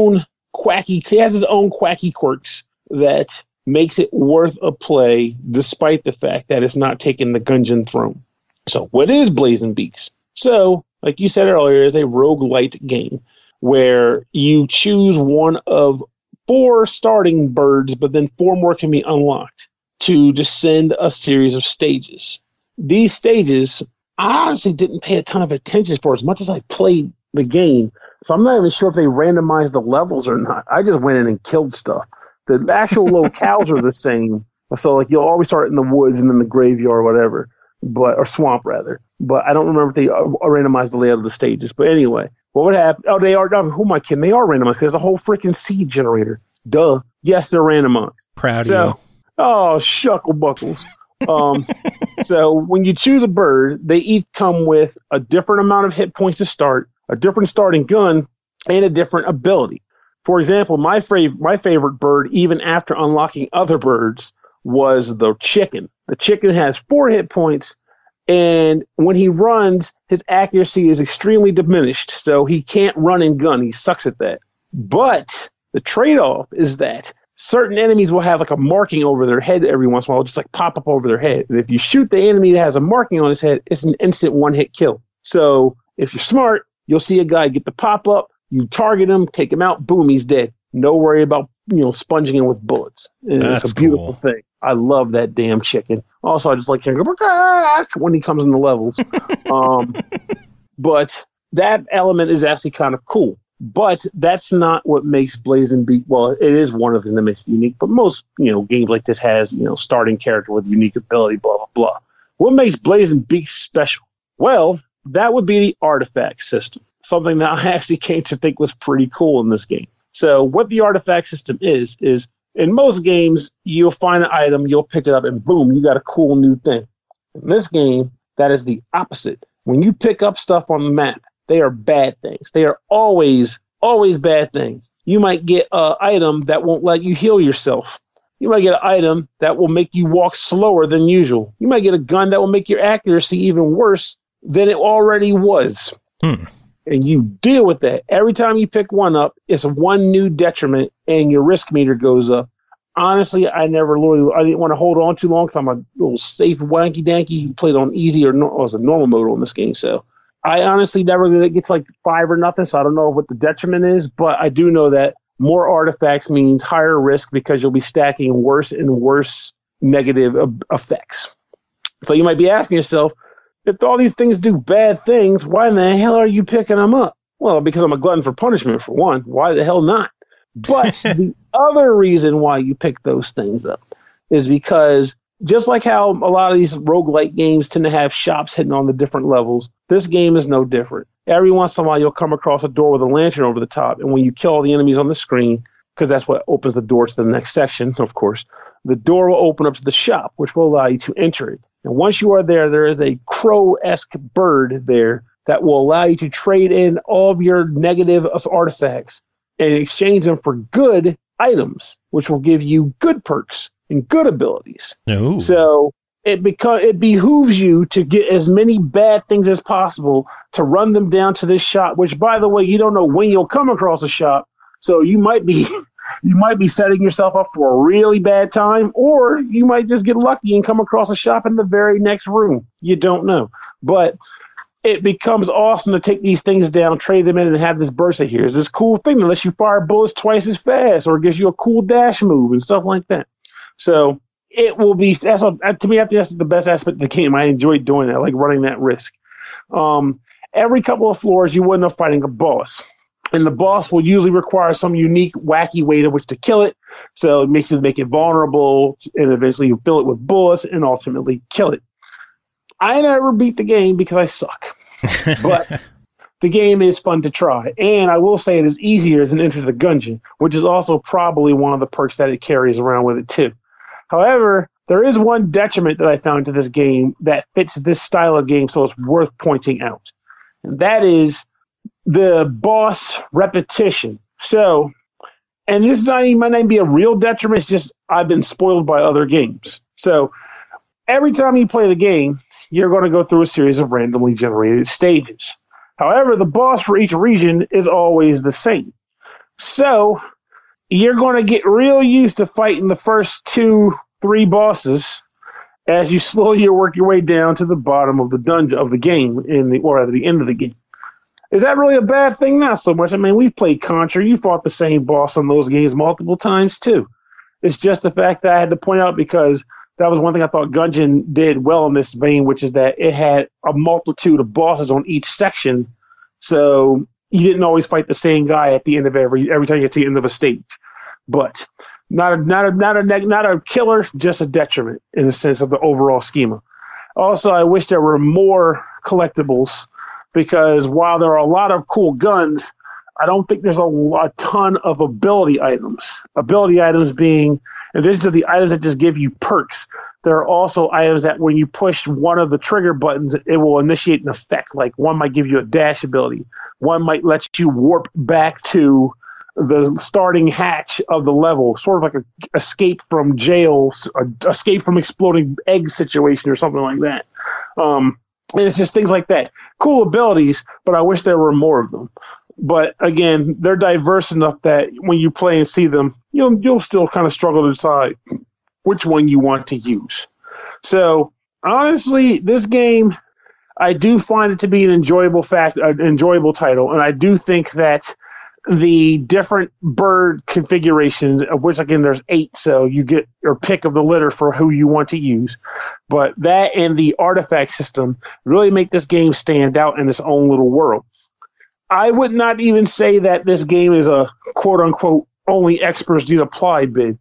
quacky. He has his own quacky quirks that makes it worth a play, despite the fact that it's not taking the Gungeon throne. So, what is Blazing Beaks? So, like you said earlier, it's a roguelite game where you choose one of 4 starting birds, but then 4 more can be unlocked to descend a series of stages. These stages, I honestly didn't pay a ton of attention for as much as I played the game. So I'm not even sure if they randomized the levels or not. I just went in and killed stuff. The actual locales are the same. So like you'll always start in the woods and then the graveyard or whatever, or swamp rather. But I don't remember if they randomized the layout of the stages. But anyway, what would happen? Oh, they are. Who am I kidding? They are randomized. There's a whole freaking seed generator. Duh. Yes, they're randomized. Proud of you. Oh, shuckle buckles. So when you choose a bird, they each come with a different amount of hit points to start, a different starting gun, and a different ability. For example, my favorite bird, even after unlocking other birds, was the chicken. The chicken has 4 hit points, and when he runs, his accuracy is extremely diminished, so he can't run and gun. He sucks at that. But the trade-off is that certain enemies will have like a marking over their head every once in a while, just like pop up over their head. And if you shoot the enemy that has a marking on his head, it's an instant 1-hit kill. So if you're smart, you'll see a guy get the pop up, you target him, take him out, boom, he's dead. No worry about sponging him with bullets. And it's a beautiful thing. I love that damn chicken. Also, I just like hearing when he comes in the levels. But that element is actually kind of cool. But that's not what makes Blazing Beak. Well, it is one of them that makes it unique. But most games like this has starting character with unique ability, blah blah blah. What makes Blazing Beak special? Well, that would be the artifact system. Something that I actually came to think was pretty cool in this game. So what the artifact system is in most games, you'll find an item, you'll pick it up, and boom, you got a cool new thing. In this game, that is the opposite. When you pick up stuff on the map, they are bad things. They are always bad things. You might get an item that won't let you heal yourself. You might get an item that will make you walk slower than usual. You might get a gun that will make your accuracy even worse than it already was. And you deal with that. Every time you pick one up, it's one new detriment, and your risk meter goes up. Honestly, I didn't want to hold on too long because I'm a little safe wanky danky. You played on easy or was a normal mode on this game, so I honestly never get to like 5 or nothing. So I don't know what the detriment is, but I do know that more artifacts means higher risk because you'll be stacking worse and worse negative effects. So you might be asking yourself, if all these things do bad things, why in the hell are you picking them up? Well, because I'm a glutton for punishment, for one. Why the hell not? But the other reason why you pick those things up is because just like how a lot of these roguelike games tend to have shops hidden on the different levels, this game is no different. Every once in a while, you'll come across a door with a lantern over the top, and when you kill all the enemies on the screen, because that's what opens the door to the next section, of course, the door will open up to the shop, which will allow you to enter it. And once you are there, there is a crow-esque bird there that will allow you to trade in all of your negative artifacts and exchange them for good items, which will give you good perks and good abilities. Ooh. So it behooves you to get as many bad things as possible to run them down to this shop, which, by the way, you don't know when you'll come across a shop. So you might be setting yourself up for a really bad time, or you might just get lucky and come across a shop in the very next room. You don't know. But it becomes awesome to take these things down, trade them in, and have this burst of here's this cool thing that lets you fire bullets twice as fast or gives you a cool dash move and stuff like that. So it will be, to me, I think that's the best aspect of the game. I enjoy doing that, like running that risk. Every couple of floors, you will end up fighting a boss. And the boss will usually require some unique, wacky way to which to kill it. So it makes it vulnerable, and eventually you fill it with bullets and ultimately kill it. I never beat the game because I suck. But the game is fun to try. And I will say it is easier than Enter the Gungeon, which is also probably one of the perks that it carries around with it too. However, there is one detriment that I found to this game that fits this style of game, so it's worth pointing out. And that is the boss repetition. So, and this might not be a real detriment, it's just I've been spoiled by other games. So, every time you play the game, you're going to go through a series of randomly generated stages. However, the boss for each region is always the same. So, you're going to get real used to fighting the first 2-3 bosses as you slowly work your way down to the bottom of the dungeon of the game, or at the end of the game. Is that really a bad thing? Not so much. I mean, we've played Contra. You fought the same boss on those games multiple times, too. It's just the fact that I had to point out because that was one thing I thought Gungeon did well in this vein, which is that it had a multitude of bosses on each section. So you didn't always fight the same guy at the end of every time you get to the end of a stage. But not a killer, just a detriment in the sense of the overall schema. Also, I wish there were more collectibles because while there are a lot of cool guns, I don't think there's a ton of ability items. Ability items being, in addition to the items that just give you perks, there are also items that when you push one of the trigger buttons, it will initiate an effect. Like one might give you a dash ability. One might let you warp back to the starting hatch of the level, sort of like an escape from jail, escape from exploding egg situation or something like that. And it's just things like that. Cool abilities, but I wish there were more of them. But again, they're diverse enough that when you play and see them, you'll still kind of struggle to decide which one you want to use. So honestly, this game, I do find it to be an enjoyable title, and I do think that the different bird configurations, of which again there's 8, so you get your pick of the litter for who you want to use. But that and the artifact system really make this game stand out in its own little world. I would not even say that this game is a quote-unquote only experts need apply bid.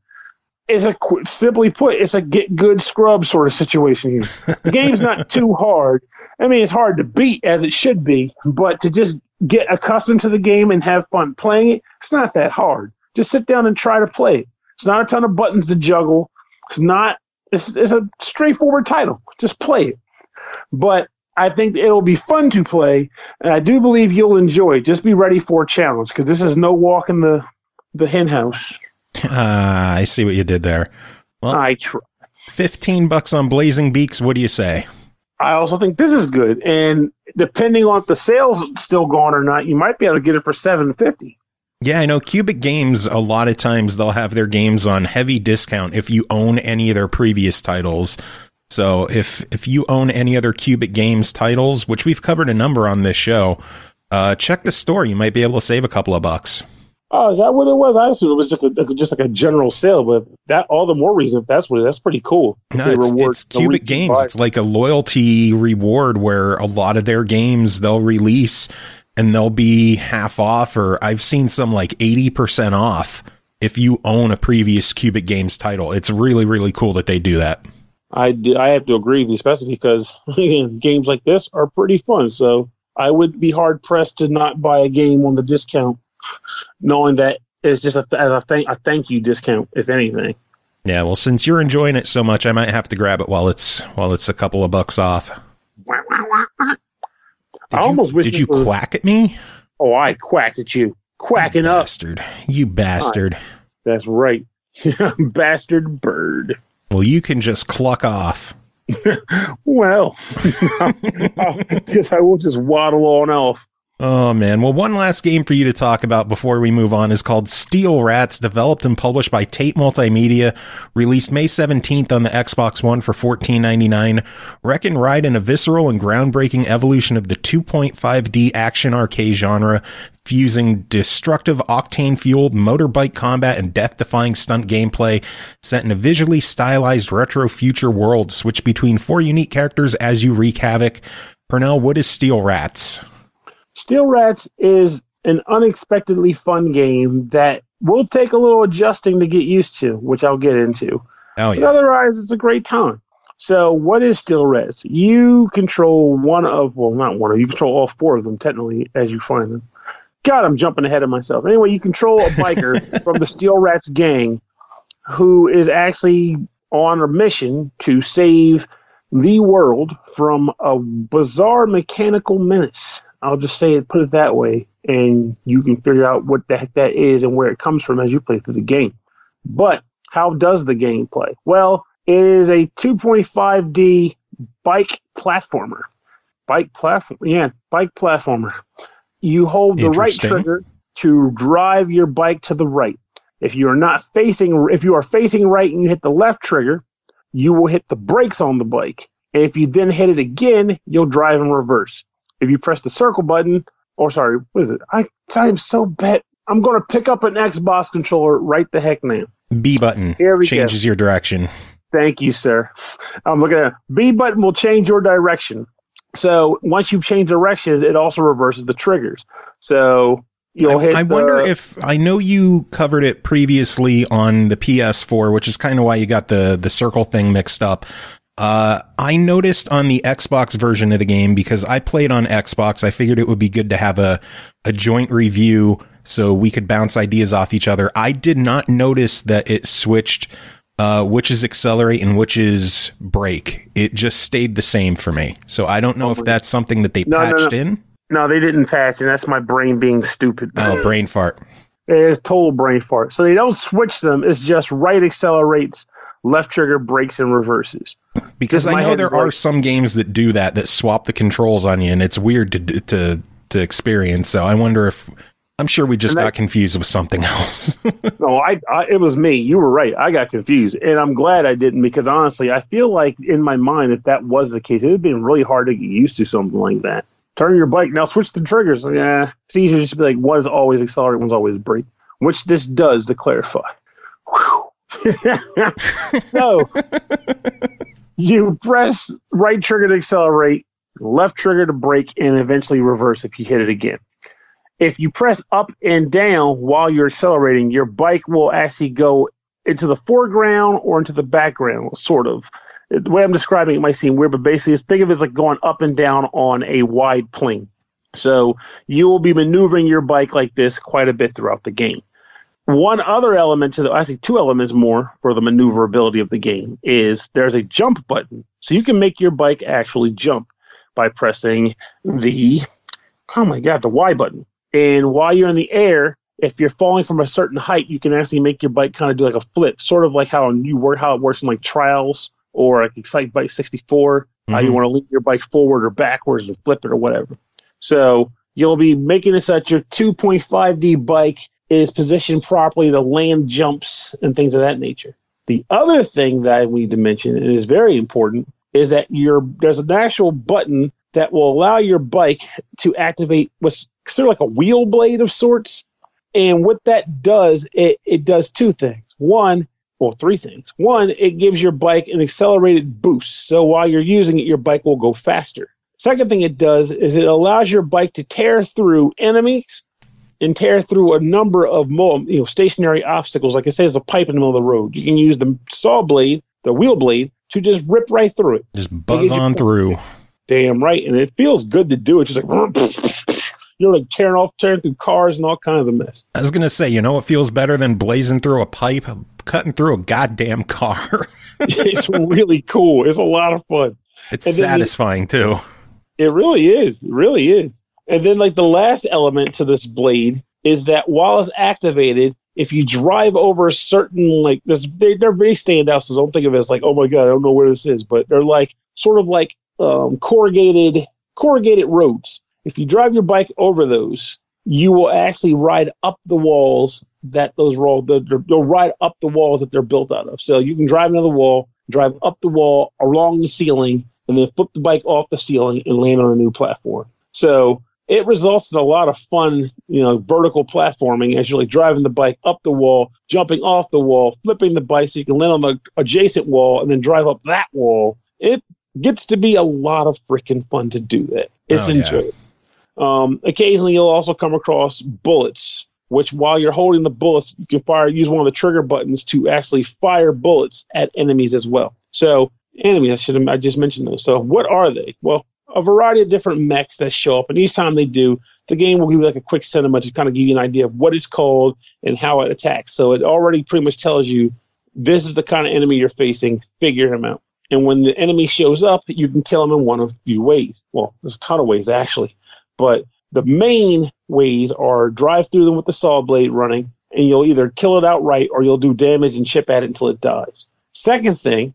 Simply put, it's a get good scrub sort of situation here. The game's not too hard. I mean, it's hard to beat as it should be, but to just get accustomed to the game and have fun playing it, it's not that hard. Just sit down and try to play it. It's not a ton of buttons to juggle. It's a straightforward title. Just play it. But I think it'll be fun to play, and I do believe you'll enjoy it. Just be ready for a challenge, because this is no walk in the hen house. I see what you did there. Well, I try. $15 on Blazing Beaks. What do you say? I also think this is good, and depending on if the sale's still gone or not, you might be able to get it for $7.50. Yeah, I know Cubic Games, a lot of times they'll have their games on heavy discount if you own any of their previous titles. So if you own any other Cubic Games titles, which we've covered a number on this show, check the store. You might be able to save a couple of bucks. Oh, is that what it was? I assumed it was just like a general sale, but that all the more reason if that's what it is. That's pretty cool. No, it's Cubic Games. It's like a loyalty reward where a lot of their games they'll release and they'll be half off, or I've seen some like 80% off if you own a previous Cubic Games title. It's really, really cool that they do that. I have to agree with you, especially because games like this are pretty fun. So I would be hard pressed to not buy a game on the discount, knowing that it's just a thank you discount, if anything. Yeah, well, since you're enjoying it so much, I might have to grab it while it's a couple of bucks off. Did you quack at me? Oh, I quacked at you. Quacking up. Bastard. You bastard. That's right. Bastard bird. Well, you can just cluck off. Well, I guess I will just waddle on off. Oh, man. Well, one last game for you to talk about before we move on is called Steel Rats, developed and published by Tate Multimedia, released May 17th on the Xbox One for $14.99. Wreck and ride in a visceral and groundbreaking evolution of the 2.5D action arcade genre, fusing destructive octane-fueled motorbike combat and death-defying stunt gameplay set in a visually stylized retro future world. Switch between 4 unique characters as you wreak havoc. Pernell, what is Steel Rats? Steel Rats is an unexpectedly fun game that will take a little adjusting to get used to, which I'll get into. Oh, yeah. But otherwise, it's a great time. So what is Steel Rats? You control you control all 4 of them, technically, as you find them. God, I'm jumping ahead of myself. Anyway, you control a biker from the Steel Rats gang who is actually on a mission to save the world from a bizarre mechanical menace. I'll just put it that way, and you can figure out what the heck that is and where it comes from as you play through the game. But how does the game play? Well, it is a 2.5D bike platformer. Bike platformer. You hold the right trigger to drive your bike to the right. If you are facing right and you hit the left trigger, you will hit the brakes on the bike. And if you then hit it again, you'll drive in reverse. If you press the circle button, what is it? I am so bad. I'm going to pick up an Xbox controller right the heck now. B button changes your direction. Thank you, sir. I'm looking at it. B button will change your direction. So once you've changed directions, it also reverses the triggers. So you'll hit. I wonder if I know you covered it previously on the PS4, which is kind of why you got the circle thing mixed up. I noticed on the Xbox version of the game, because I played on Xbox, I figured it would be good to have a joint review so we could bounce ideas off each other. I did not notice that it switched which is accelerate and which is brake. It just stayed the same for me. So I don't know if that's something that they patched in. No, they didn't patch, and that's my brain being stupid. Oh, brain fart. It is total brain fart. So they don't switch them. It's just right accelerates, left trigger brakes, and reverses. Because I know there are some games that do that swap the controls on you, and it's weird to experience. So I wonder if... I'm sure we just got confused with something else. No, it was me. You were right. I got confused, and I'm glad I didn't, because honestly, I feel like in my mind, if that was the case, it would have been really hard to get used to something like that. Turn your bike, now switch the triggers. Yeah, it's easier just to be like, one is always accelerate, one's always brake, which this does, to clarify. So, you press right trigger to accelerate, left trigger to brake, and eventually reverse if you hit it again. If you press up and down while you're accelerating, your bike will actually go into the foreground or into the background, sort of. The way I'm describing it might seem weird, but basically think of it as like going up and down on a wide plane. So you will be maneuvering your bike like this quite a bit throughout the game. One other element two elements more for the maneuverability of the game is there's a jump button. So you can make your bike actually jump by pressing the Y button. And while you're in the air, if you're falling from a certain height, you can actually make your bike kind of do like a flip, sort of like how it works in like Trials or like Excite Bike 64, how you want to lean your bike forward or backwards and flip it or whatever. So you'll be making it so that your 2.5D bike is positioned properly to land jumps and things of that nature. The other thing that I need to mention, and is very important, is that there's an actual button that will allow your bike to activate what's considered like a wheel blade of sorts. And what that does, it does two things. Three things. One, it gives your bike an accelerated boost. So while you're using it, your bike will go faster. Second thing it does is it allows your bike to tear through enemies and tear through a number of stationary obstacles. Like I say, there's a pipe in the middle of the road. You can use the saw blade, the wheel blade, to just rip right through it. Just buzz on through. Damn right. And it feels good to do it. Just like... You're like tearing through cars and all kinds of mess. I was going to say, it feels better than blazing through a pipe, cutting through a goddamn car. It's really cool. It's a lot of fun. It's satisfying, too. It really is. It really is. And then, like, the last element to this blade is that while it's activated, if you drive over a certain, like, they're very standout, so don't think of it as like, oh my God, I don't know where this is. But they're like, sort of like corrugated roads. If you drive your bike over those, you will actually ride up the walls they'll ride up the walls that they're built out of. So you can drive another wall, drive up the wall, along the ceiling, and then flip the bike off the ceiling and land on a new platform. So it results in a lot of fun, vertical platforming as you're like driving the bike up the wall, jumping off the wall, flipping the bike so you can land on the adjacent wall and then drive up that wall. It gets to be a lot of freaking fun to do that. It's enjoyable. Occasionally, you'll also come across bullets, which while you're holding the bullets, you can use one of the trigger buttons to actually fire bullets at enemies as well. So, enemies, I just mentioned those. So, what are they? Well, a variety of different mechs that show up, and each time they do, the game will give you like a quick cinema to kind of give you an idea of what it's called and how it attacks. So, it already pretty much tells you this is the kind of enemy you're facing, figure him out. And when the enemy shows up, you can kill him in one of a few ways. Well, there's a ton of ways, actually. But the main ways are drive through them with the saw blade running, and you'll either kill it outright or you'll do damage and chip at it until it dies. Second thing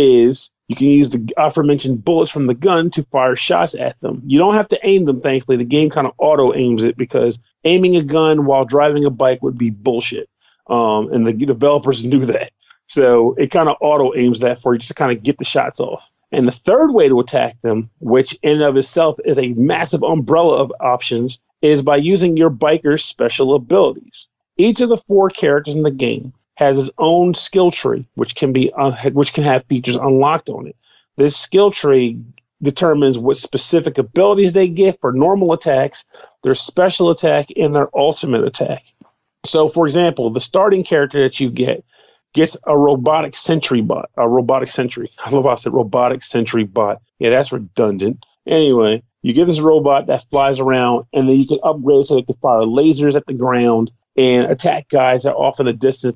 is you can use the aforementioned bullets from the gun to fire shots at them. You don't have to aim them, thankfully. The game kind of auto-aims it because aiming a gun while driving a bike would be bullshit. And the developers knew that. So it kind of auto aims that for you just to kind of get the shots off. And the third way to attack them, which in and of itself is a massive umbrella of options, is by using your biker's special abilities. Each of the 4 characters in the game has its own skill tree, which can have features unlocked on it. This skill tree determines what specific abilities they get for normal attacks, their special attack, and their ultimate attack. So, for example, the starting character that you gets a robotic sentry bot. I love how I said robotic sentry bot. Yeah, that's redundant. Anyway, you get this robot that flies around, and then you can upgrade so it can fire lasers at the ground and attack guys that are off in the distance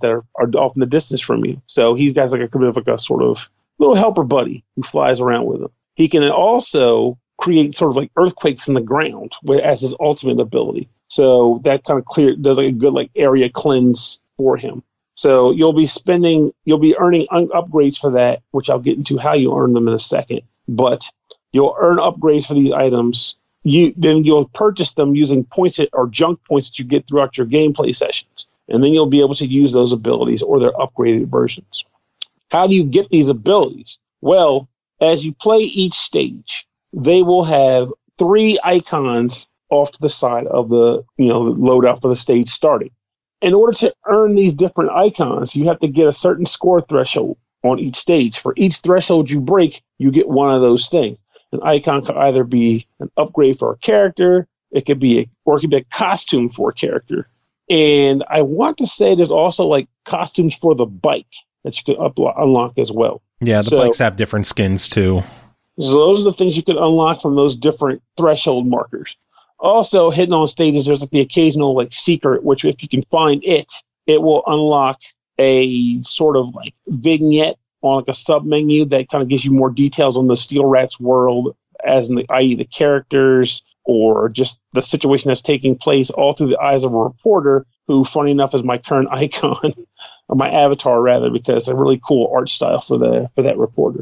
from you. So he's got like a sort of little helper buddy who flies around with him. He can also create sort of like earthquakes in the ground as his ultimate ability. So that kind of does like a good like area cleanse for him. So you'll be earning upgrades for that, which I'll get into how you earn them in a second. But you'll earn upgrades for these items. Then you'll purchase them using points or junk points that you get throughout your gameplay sessions. And then you'll be able to use those abilities or their upgraded versions. How do you get these abilities? Well, as you play each stage, they will have 3 icons off to the side of the loadout for the stage starting. In order to earn these different icons, you have to get a certain score threshold on each stage. For each threshold you break, you get one of those things. An icon could either be an upgrade for a character, it could be a costume for a character. And I want to say there's also like costumes for the bike that you could unlock as well. Yeah, the bikes have different skins too. So those are the things you could unlock from those different threshold markers. Also, hidden on stages, there's like the occasional like secret, which if you can find it will unlock a sort of like vignette on like a sub menu that kind of gives you more details on the Steel Rats world, i.e. the characters or just the situation that's taking place, all through the eyes of a reporter who, funny enough, is my current icon, or my avatar rather, because it's a really cool art style for that reporter.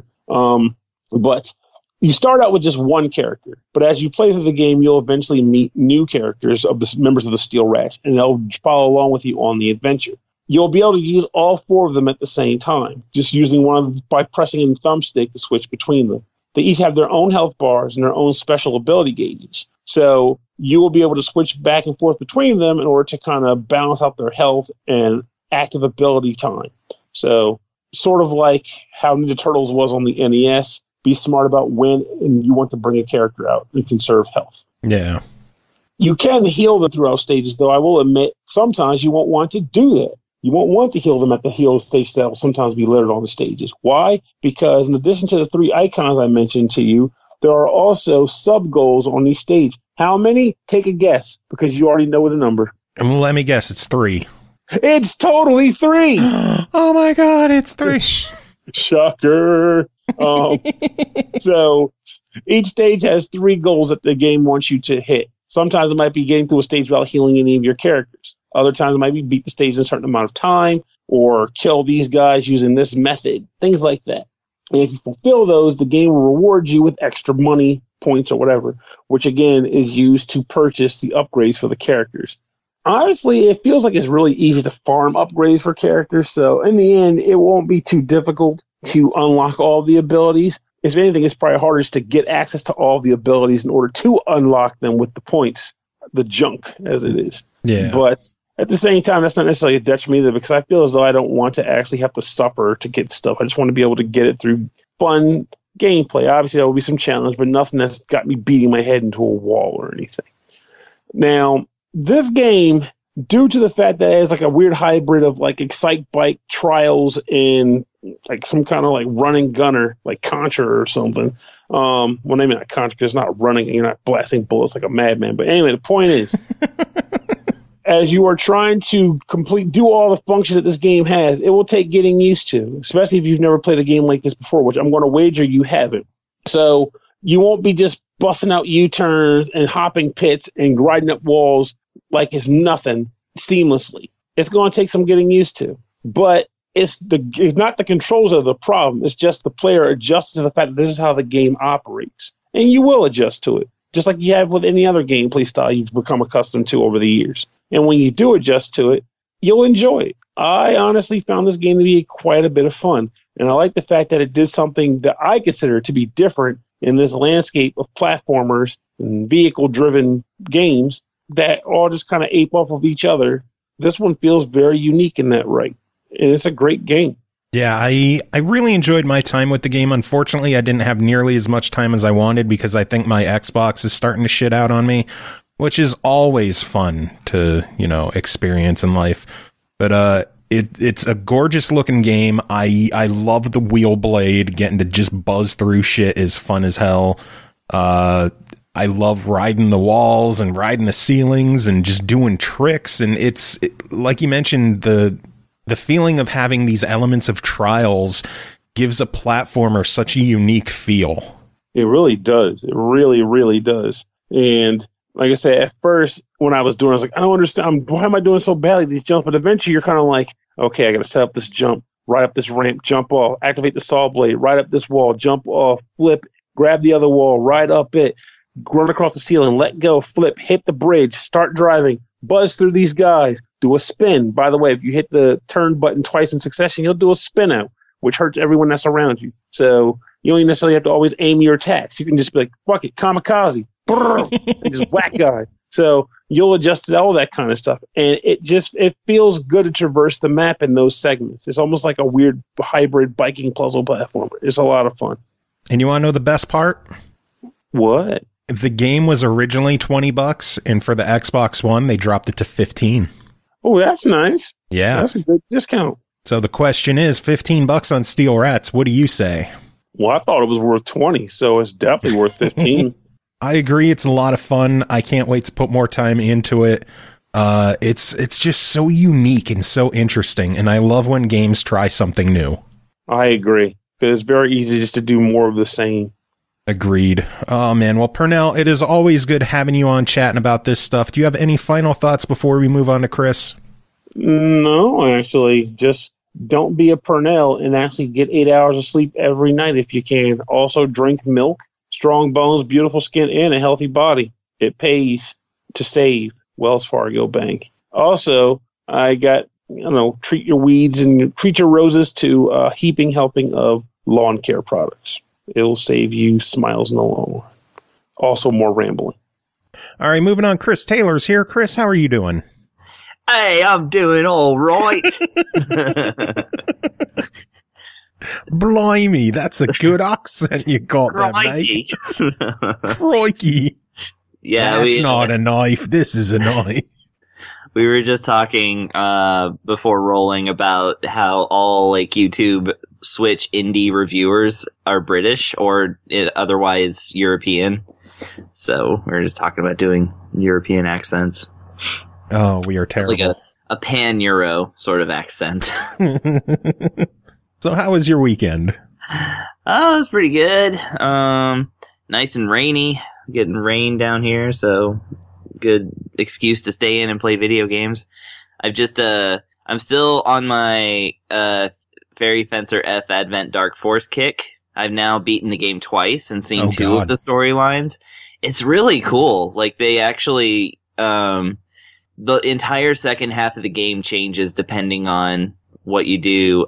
But you start out with just one character, but as you play through the game, you'll eventually meet new characters of the members of the Steel Rats, and they'll follow along with you on the adventure. You'll be able to use all 4 of them at the same time, just using one of them by pressing a thumbstick to switch between them. They each have their own health bars and their own special ability gauges. So you will be able to switch back and forth between them in order to kind of balance out their health and active ability time. So sort of like how Ninja Turtles was on the NES, be smart about when and you want to bring a character out and conserve health. Yeah. You can heal them throughout stages, though I will admit sometimes you won't want to do that. You won't want to heal them at the heal stage that will sometimes be littered on the stages. Why? Because in addition to the 3 icons I mentioned to you, there are also sub-goals on each stage. How many? Take a guess, because you already know the number. Let me guess, it's 3. It's totally 3! Oh my god, it's 3. Shocker! So each stage has 3 goals that the game wants you to hit. Sometimes it might be getting through a stage without healing any of your characters. Other times it might be beat the stage in a certain amount of time or kill these guys using this method, things like that. And if you fulfill those, the game will reward you with extra money, points, or whatever, which again is used to purchase the upgrades for the characters. Honestly, it feels like it's really easy to farm upgrades for characters, so in the end, it won't be too difficult to unlock all the abilities. If anything, it's probably harder to get access to all the abilities in order to unlock them with the points, the junk, as it is. Yeah. But at the same time, that's not necessarily a detriment either, because I feel as though I don't want to actually have to suffer to get stuff. I just want to be able to get it through fun gameplay. Obviously, there will be some challenge, but nothing that's got me beating my head into a wall or anything. Now, this game, due to the fact that it's like a weird hybrid of like Excite Bike Trials and like some kind of like running gunner, like Contra or something. Well, maybe not Contra because it's not running and you're not blasting bullets like a madman. But anyway, the point is, as you are trying to do all the functions that this game has, it will take getting used to, especially if you've never played a game like this before, which I'm going to wager you haven't. So you won't be just busting out U-turns and hopping pits and riding up walls like it's nothing seamlessly. It's going to take some getting used to. But it's not the controls that are the problem. It's just the player adjusts to the fact that this is how the game operates. And you will adjust to it, just like you have with any other gameplay style you've become accustomed to over the years. And when you do adjust to it, you'll enjoy it. I honestly found this game to be quite a bit of fun, and I like the fact that it did something that I consider to be different in this landscape of platformers and vehicle-driven games that all just kind of ape off of each other. This one feels very unique in that right, and it's a great game. Yeah, I really enjoyed my time with the game. Unfortunately, I didn't have nearly as much time as I wanted because I think my Xbox is starting to shit out on me, which is always fun to, experience in life. But it's a gorgeous looking game. I love the wheel blade. Getting to just buzz through shit is fun as hell. I love riding the walls and riding the ceilings and just doing tricks. And it's like you mentioned, the feeling of having these elements of Trials gives a platformer such a unique feel. It really does. It really, really does. And like I said, at first when I was doing it, I was like, I don't understand. Why am I doing so badly these jumps? But eventually you're kind of like, okay, I got to set up this jump, ride up this ramp, jump off, activate the saw blade, ride up this wall, jump off, flip, grab the other wall, ride up it, run across the ceiling, let go, flip, hit the bridge, start driving, buzz through these guys, do a spin. By the way, if you hit the turn button twice in succession, you'll do a spin out, which hurts everyone that's around you. So you don't even necessarily have to always aim your attacks. You can just be like, fuck it, kamikaze, and just whack guys. So you'll adjust to all that kind of stuff. And it feels good to traverse the map in those segments. It's almost like a weird hybrid biking puzzle platformer. It's a lot of fun. And you want to know the best part? What? The game was originally $20, and for the Xbox One, they dropped it to $15. Oh, that's nice. Yeah. That's a good discount. So the question is, $15 on Steel Rats. What do you say? Well, I thought it was worth 20, so it's definitely worth 15. I agree. It's a lot of fun. I can't wait to put more time into it. It's just so unique and so interesting, and I love when games try something new. I agree. It's very easy just to do more of the same. Agreed. Oh, man. Well, Pernell, it is always good having you on chatting about this stuff. Do you have any final thoughts before we move on to Chris? No, actually. Just don't be a Pernell and actually get 8 hours of sleep every night if you can. Also, drink milk, strong bones, beautiful skin, and a healthy body. It pays to save. Wells Fargo Bank. Also, I got, treat your weeds and treat your roses to a heaping helping of lawn care products. It'll save you smiles in the long run. Also, more rambling. All right, moving on. Chris Taylor's here. Chris, how are you doing? Hey, I'm doing all right. Blimey, that's a good accent you got there, mate. Crikey. Yeah, that's not a knife. This is a knife. We were just talking before rolling about how all YouTube Switch indie reviewers are British or otherwise European. So we were just talking about doing European accents. Oh, we are terrible. Like a pan-Euro sort of accent. So how was your weekend? Oh, it was pretty good. Nice and rainy. Getting rain down here, so good excuse to stay in and play video games. I'm still on my Fairy Fencer F Advent Dark Force kick. I've now beaten the game twice and seen two of the storylines. It's really cool. Like, they actually, the entire second half of the game changes depending on what you do,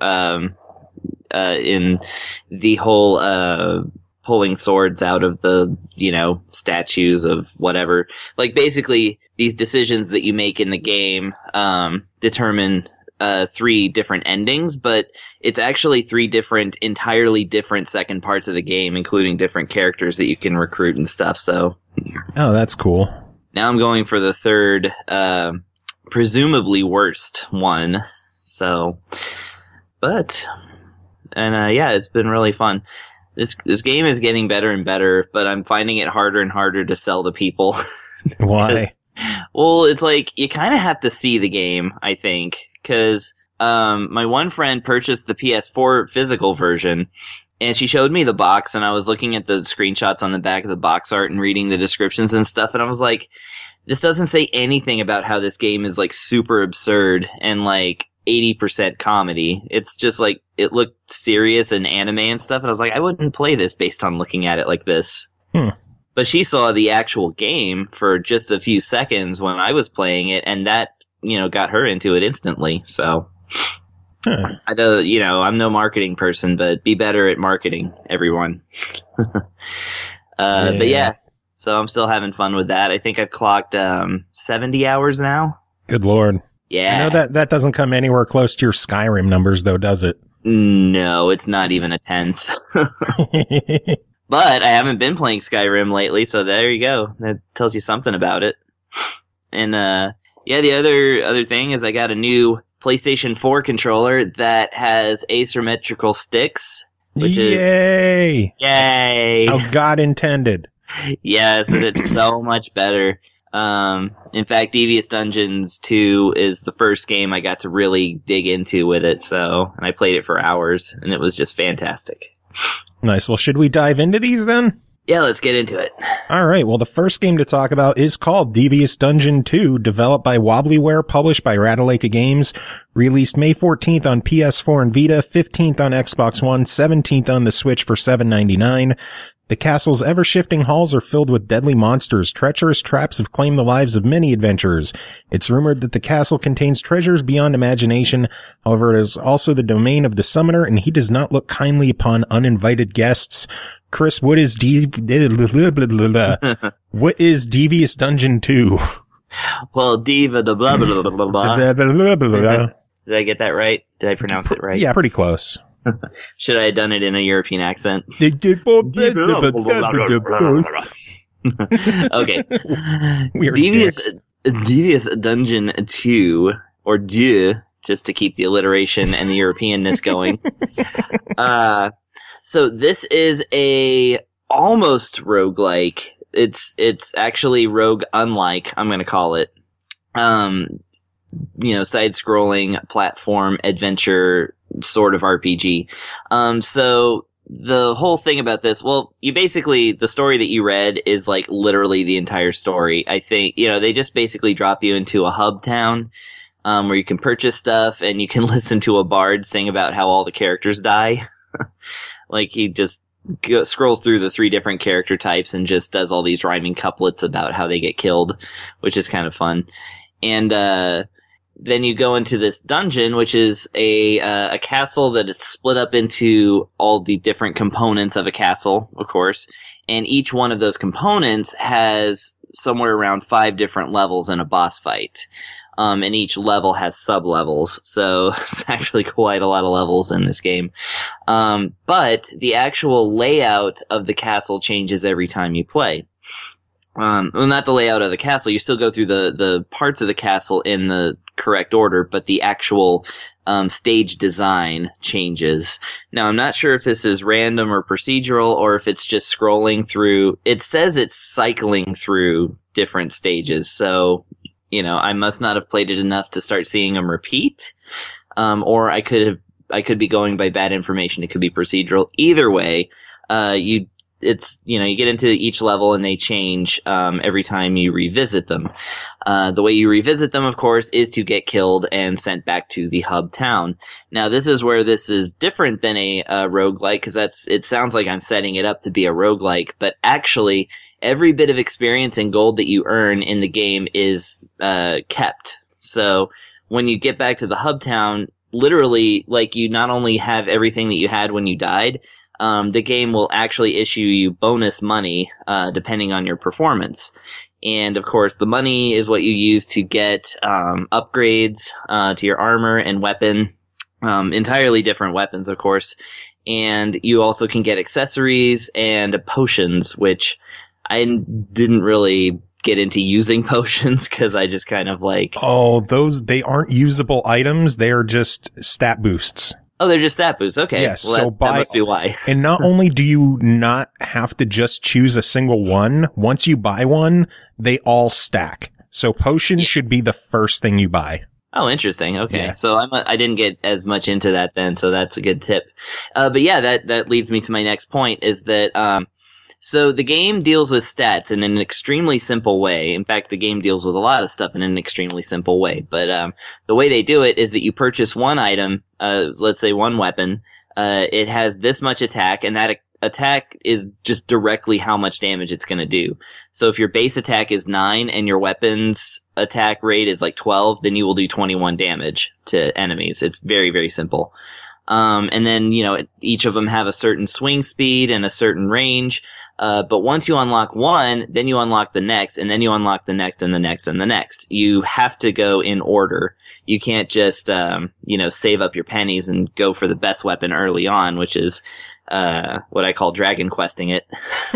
in the whole, pulling swords out of the, statues of whatever. Like, basically, these decisions that you make in the game, determine, 3 different endings, but it's actually 3 entirely different second parts of the game, including different characters that you can recruit and stuff, so. Oh, that's cool. Now I'm going for the third, presumably worst one, so. Yeah, it's been really fun. This game is getting better and better, but I'm finding it harder and harder to sell to people. Why? Well, it's like, you kind of have to see the game, I think, because my one friend purchased the PS4 physical version, and she showed me the box, and I was looking at the screenshots on the back of the box art and reading the descriptions and stuff, and I was like, this doesn't say anything about how this game is, super absurd and, 80% comedy. It's just it looked serious and anime and stuff, and I was like, I wouldn't play this based on looking at it like this. But she saw the actual game for just a few seconds when I was playing it, and that got her into it instantly. So I don't, I'm no marketing person, but be better at marketing, everyone. But yeah, so I'm still having fun with that. I think I've clocked 70 hours now. Good Lord. Yeah. I know that doesn't come anywhere close to your Skyrim numbers, though, does it? No, it's not even a 10th. But I haven't been playing Skyrim lately, so there you go. That tells you something about it. And the other thing is I got a new PlayStation 4 controller that has asymmetrical sticks. Yay! Yay! How God intended. Yes, and it's so much better. In fact, Devious Dungeons 2 is the first game I got to really dig into with it, and I played it for hours, and it was just fantastic. Nice. Well, should we dive into these then? Yeah, let's get into it. All right. Well, the first game to talk about is called Devious Dungeon 2, developed by Wobblyware, published by Ratalaika Games, released May 14th on PS4 and Vita, 15th on Xbox One, 17th on the Switch for $7.99. The castle's ever-shifting halls are filled with deadly monsters. Treacherous traps have claimed the lives of many adventurers. It's rumored that the castle contains treasures beyond imagination. However, it is also the domain of the summoner, and he does not look kindly upon uninvited guests. Chris, what is what is Devious Dungeon 2? Well, Diva the blah blah blah blah blah. Did I get that right? Did I pronounce it right? Yeah, pretty close. Should I have done it in a European accent? Okay. Weird Devious Dungeon 2, or Dieu, just to keep the alliteration and the Europeanness going. So this is a almost roguelike. It's actually rogue unlike, I'm going to call it. Side-scrolling platform adventure sort of RPG. So the whole thing about this, the story that you read is like literally the entire story. I think, they just basically drop you into a hub town, where you can purchase stuff and you can listen to a bard sing about how all the characters die. Like he just scrolls through the 3 different character types and just does all these rhyming couplets about how they get killed, which is kind of fun. And, then you go into this dungeon, which is a castle that is split up into all the different components of a castle, of course. And each one of those components has somewhere around 5 different levels in a boss fight. And each level has sub-levels. So it's actually quite a lot of levels in this game. But the actual layout of the castle changes every time you play. Not the layout of the castle. You still go through the parts of the castle in the correct order, but the actual stage design changes. Now, I'm not sure if this is random or procedural, or if it's just scrolling through. It says it's cycling through different stages, so I must not have played it enough to start seeing them repeat, or I could be going by bad information. It could be procedural. Either way, you get into each level and they change every time you revisit them. The way you revisit them, of course, is to get killed and sent back to the hub town. Now, this is where this is different than a roguelike, because it sounds like I'm setting it up to be a roguelike, but actually, every bit of experience and gold that you earn in the game is kept. So when you get back to the hub town, literally, like, you not only have everything that you had when you died, the game will actually issue you bonus money, depending on your performance. And of course, the money is what you use to get, upgrades, to your armor and weapon, entirely different weapons, of course. And you also can get accessories and potions, which I didn't really get into using potions because I just kind of like... Oh, they aren't usable items. They are just stat boosts. Oh, they're just stat boosts. Okay. Yes. Well, that must be why. And not only do you not have to just choose a single one, once you buy one, they all stack. So potions should be the first thing you buy. Oh, interesting. Okay. Yeah. So I didn't get as much into that then, so that's a good tip. But yeah, that leads me to my next point is that, so the game deals with stats in an extremely simple way. In fact, the game deals with a lot of stuff in an extremely simple way. But the way they do it is that you purchase one item, let's say one weapon. It has this much attack, and that attack is just directly how much damage it's going to do. So if your base attack is 9 and your weapon's attack rate is like 12, then you will do 21 damage to enemies. It's very, very simple. And then, each of them have a certain swing speed and a certain range. But once you unlock one, then you unlock the next, and then you unlock the next and the next and the next. You have to go in order. You can't just, save up your pennies and go for the best weapon early on, which is, what I call Dragon Questing it.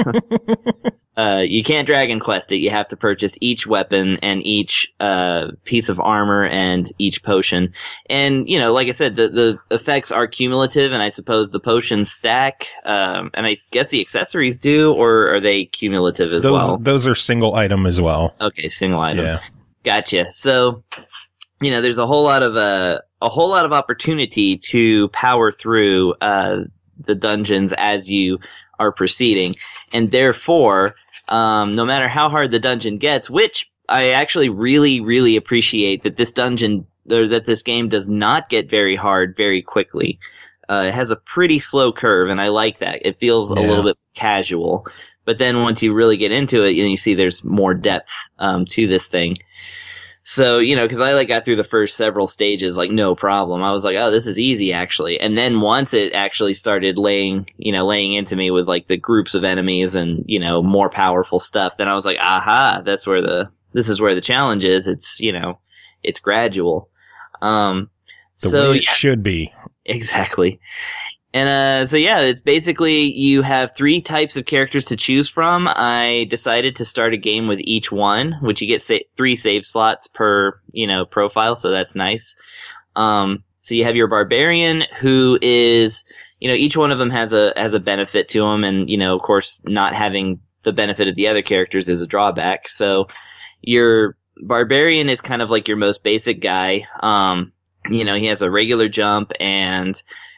You can't Dragon Quest it. You have to purchase each weapon and each piece of armor and each potion. And, like I said, the effects are cumulative, and I suppose the potions stack. And I guess the accessories do, or are they cumulative as well? Those are single item as well. Okay, single item. Yeah. Gotcha. So, there's a whole lot of opportunity to power through the dungeons as you are proceeding, and therefore, no matter how hard the dungeon gets, which I actually really, really appreciate that this game does not get very hard very quickly. It has a pretty slow curve, and I like that. It feels a little bit casual, but then once you really get into it, you see there's more depth to this thing. So, because I got through the first several stages no problem. I was like, oh, this is easy actually. And then once it actually started laying into me with the groups of enemies and, more powerful stuff, then I was like, aha, this is where the challenge is. It's, it's gradual. The way it should be. Exactly. And it's basically you have 3 types of characters to choose from. I decided to start a game with each one, which you get 3 save slots per, profile, so that's nice. So you have your barbarian, who is, each one of them has a benefit to them, and, of course, not having the benefit of the other characters is a drawback. So your barbarian is kind of like your most basic guy. He has a regular jump and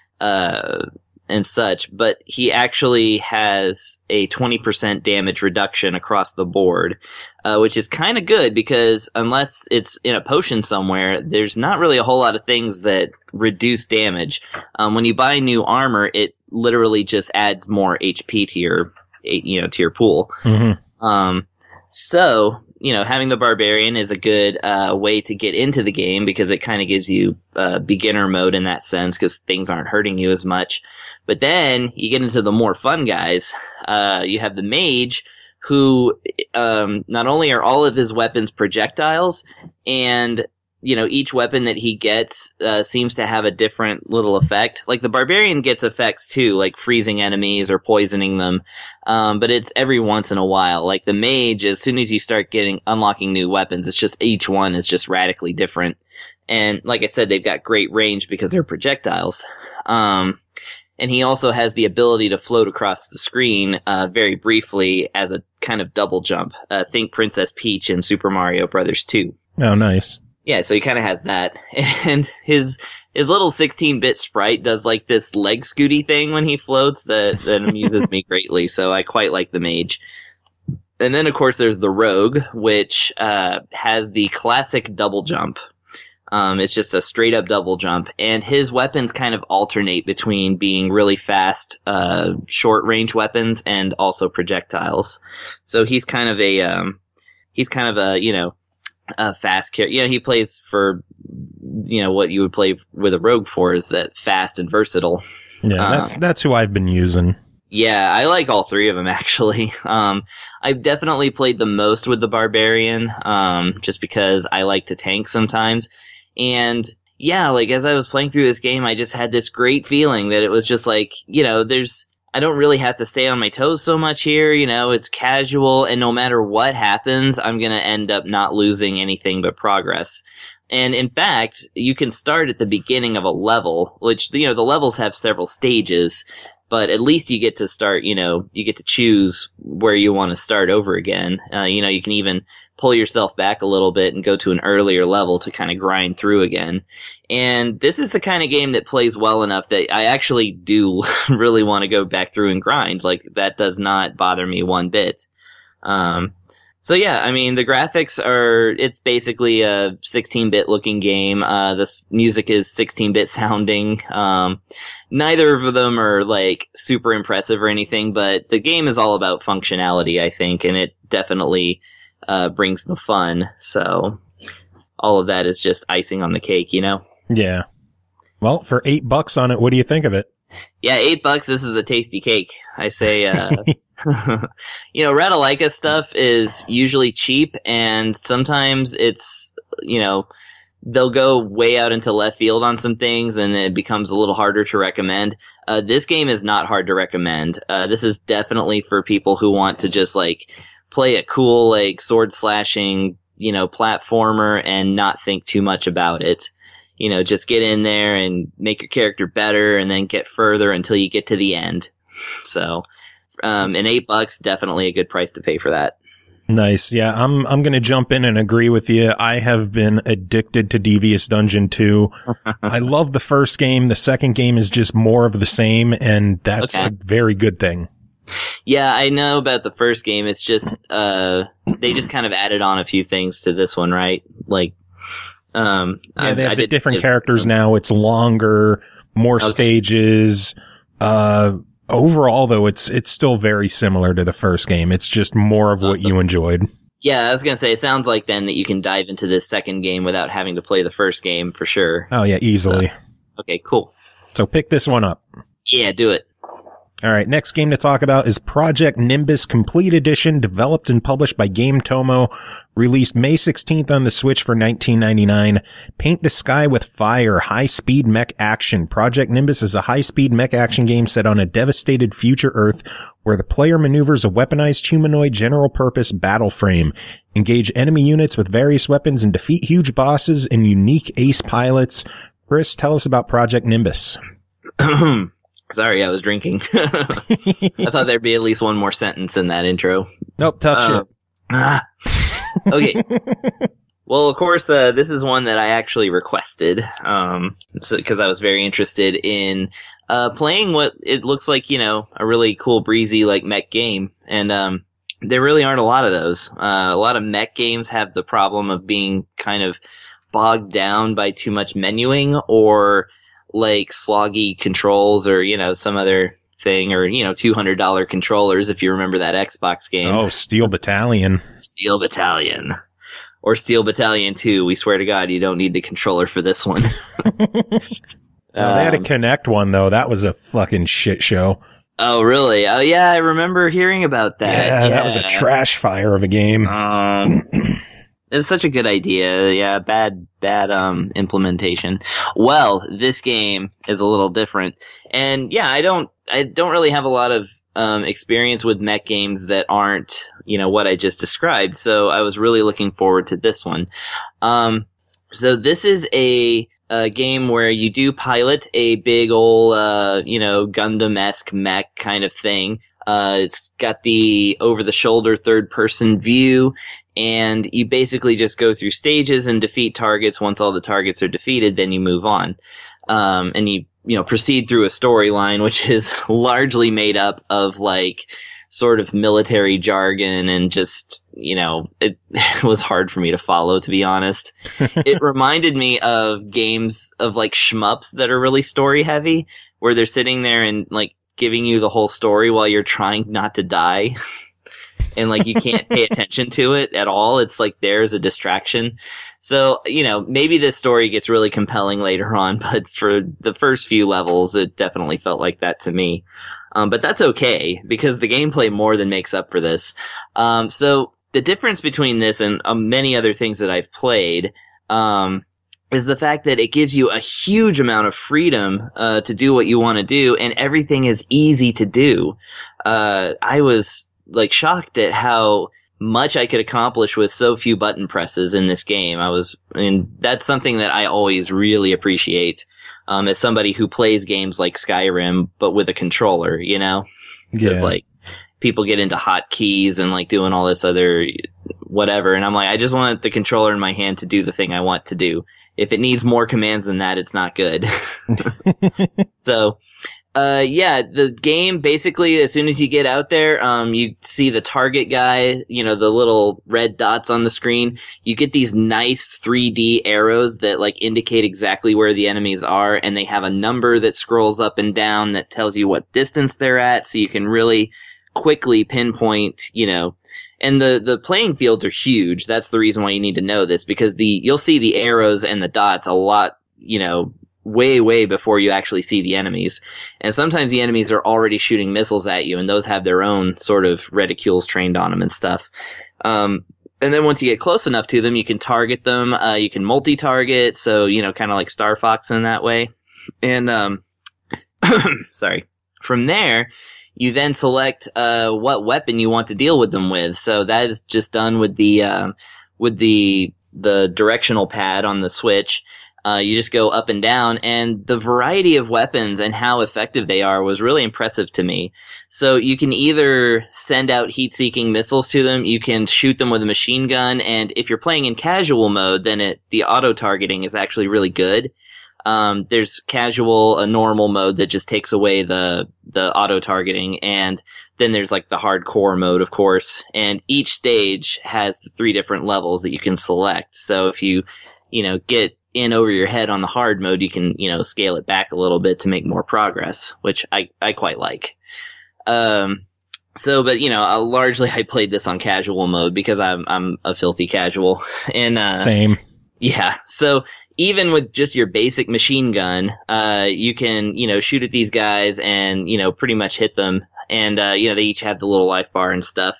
such, but he actually has a 20% damage reduction across the board, which is kind of good because unless it's in a potion somewhere, there's not really a whole lot of things that reduce damage. When you buy new armor, it literally just adds more HP to your pool. Mm-hmm. So, having the barbarian is a good way to get into the game because it kind of gives you beginner mode in that sense because things aren't hurting you as much. But then you get into the more fun guys. You have the mage, who not only are all of his weapons projectiles, and each weapon that he gets seems to have a different little effect. Like the barbarian gets effects too, like freezing enemies or poisoning them. But it's every once in a while. Like the mage, as soon as you start unlocking new weapons, it's just each one is just radically different. And like I said, they've got great range because they're projectiles. And he also has the ability to float across the screen very briefly as a kind of double jump. Think Princess Peach in Super Mario Brothers 2. Oh, nice. Yeah, so he kind of has that. And his little 16-bit sprite does this leg scooty thing when he floats that amuses me greatly, so I quite like the mage. And then, of course, there's the rogue, which has the classic double jump. It's just a straight-up double jump, and his weapons kind of alternate between being really fast, short-range weapons and also projectiles. So he's kind of a fast character. He plays for, what you would play with a rogue for is that fast and versatile. Yeah, that's who I've been using. Yeah, I like all 3 of them, actually. I've definitely played the most with the barbarian, just because I like to tank sometimes. And yeah, as I was playing through this game, I just had this great feeling that it was just I don't really have to stay on my toes so much here. It's casual, and no matter what happens, I'm going to end up not losing anything but progress. And in fact, you can start at the beginning of a level, which, the levels have several stages, but at least you get to start, you get to choose where you want to start over again. You can even pull yourself back a little bit and go to an earlier level to kind of grind through again. And this is the kind of game that plays well enough that I actually do really want to go back through and grind. That does not bother me one bit. So yeah, I mean, the graphics it's basically a 16-bit looking game. This music is 16-bit sounding. Neither of them are like super impressive or anything, but the game is all about functionality, I think, and it definitely brings the fun. So all of that is just icing on the cake, you know? Yeah. Well, for $8 on it, what do you think of it? Yeah, $8. This is a tasty cake. I say, you know, Ratalaika stuff is usually cheap, and sometimes it's, you know, they'll go way out into left field on some things, and it becomes a little harder to recommend. This game is not hard to recommend. This is definitely for people who want to just like play a cool like sword slashing, you know, platformer and not think too much about it. You know, just get in there and make your character better, and then get further until you get to the end. So, and $8, definitely a good price to pay for that. Nice. Yeah, I'm going to jump in and agree with you. I have been addicted to Devious Dungeon 2. I love the first game. The second game is just more of the same, and that's a very good thing. Yeah, I know about the first game. It's just, they just kind of added on a few things to this one, right? Like, yeah, they have the different characters now. It's longer, more stages. Overall, though, it's still very similar to the first game. It's just more of what you enjoyed. Yeah, I was going to say, it sounds like then that you can dive into this second game without having to play the first game for sure. Oh, yeah, easily. Okay, cool. So pick this one up. Yeah, do it. All right, next game to talk about is Project Nimbus Complete Edition, developed and published by Game Tomo, released May 16th on the Switch for $19.99. Paint the sky with fire, high-speed mech action. Project Nimbus is a high-speed mech action game set on a devastated future Earth where the player maneuvers a weaponized humanoid general-purpose battle frame. Engage enemy units with various weapons and defeat huge bosses and unique ace pilots. Chris, tell us about Project Nimbus. Sorry, I was drinking. I thought there'd be at least one more sentence in that intro. Nope, tough shit. Okay. Well, of course, this is one that I actually requested, because I was very interested in playing what it looks like, you know, a really cool, breezy, like, mech game. And there really aren't a lot of those. A lot of mech games have the problem of being kind of bogged down by too much menuing or like sloggy controls or, you know, some other thing, or, you know, $200 controllers, if you remember that Xbox game. Oh, Steel Battalion. Steel Battalion. Or Steel Battalion 2. We swear to God, you don't need the controller for this one. They had a Kinect one, though. That was a fucking shit show. Oh, really? Oh, yeah, I remember hearing about that. Yeah, that was a trash fire of a game. It was such a good idea. Yeah, bad implementation. Well, this game is a little different. And yeah, I don't really have a lot of experience with mech games that aren't, you know, what I just described. So I was really looking forward to this one. So this is a game where you do pilot a big ol', you know, Gundam-esque mech kind of thing. It's got the over-the-shoulder third-person view, and you basically just go through stages and defeat targets. Once all the targets are defeated, then you move on. And you know, proceed through a storyline, which is largely made up of, like, sort of military jargon and just, you know, it was hard for me to follow, to be honest. It reminded me of games of, like, shmups that are really story-heavy, where they're sitting there and, like, giving you the whole story while you're trying not to die. And, like, you can't pay attention to it at all. It's like there's a distraction. So, you know, maybe this story gets really compelling later on, but for the first few levels, it definitely felt like that to me. But that's okay, because the gameplay more than makes up for this. So the difference between this and many other things that I've played, is the fact that it gives you a huge amount of freedom to do what you want to do, and everything is easy to do. I was like shocked at how much I could accomplish with so few button presses in this game. And that's something that I always really appreciate, as somebody who plays games like Skyrim, but with a controller, you know? Because like people get into hotkeys and like doing all this other whatever. And I'm like, I just want the controller in my hand to do the thing I want to do. If it needs more commands than that, it's not good. So, Yeah, the game, basically, as soon as you get out there, you see the target guy, the little red dots on the screen. You get these nice 3D arrows that, indicate exactly where the enemies are, and they have a number that scrolls up and down that tells you what distance they're at, so you can really quickly pinpoint, and the playing fields are huge. That's the reason why you need to know this, because you'll see the arrows and the dots a lot, way before you actually see the enemies. And sometimes the enemies are already shooting missiles at you, and those have their own sort of reticules trained on them and stuff. And then once you get close enough to them, you can target them. You can multi-target, so, kind of like Star Fox in that way. And, sorry. From there, you then select what weapon you want to deal with them with. So that is just done with the directional pad on the Switch. You just go up and down, and the variety of weapons and how effective they are was really impressive to me. So you can either send out heat-seeking missiles to them, you can shoot them with a machine gun, and if you're playing in casual mode, then the auto-targeting is actually really good. There's casual, a normal mode that just takes away the auto-targeting, and then there's the hardcore mode, of course, and each stage has the 3 different levels that you can select. So if you, get in over your head on the hard mode, you can, scale it back a little bit to make more progress, which I quite like. But largely I played this on casual mode because I'm a filthy casual. And, same. Yeah. So even with just your basic machine gun, you can, shoot at these guys and, pretty much hit them. And, they each have the little life bar and stuff.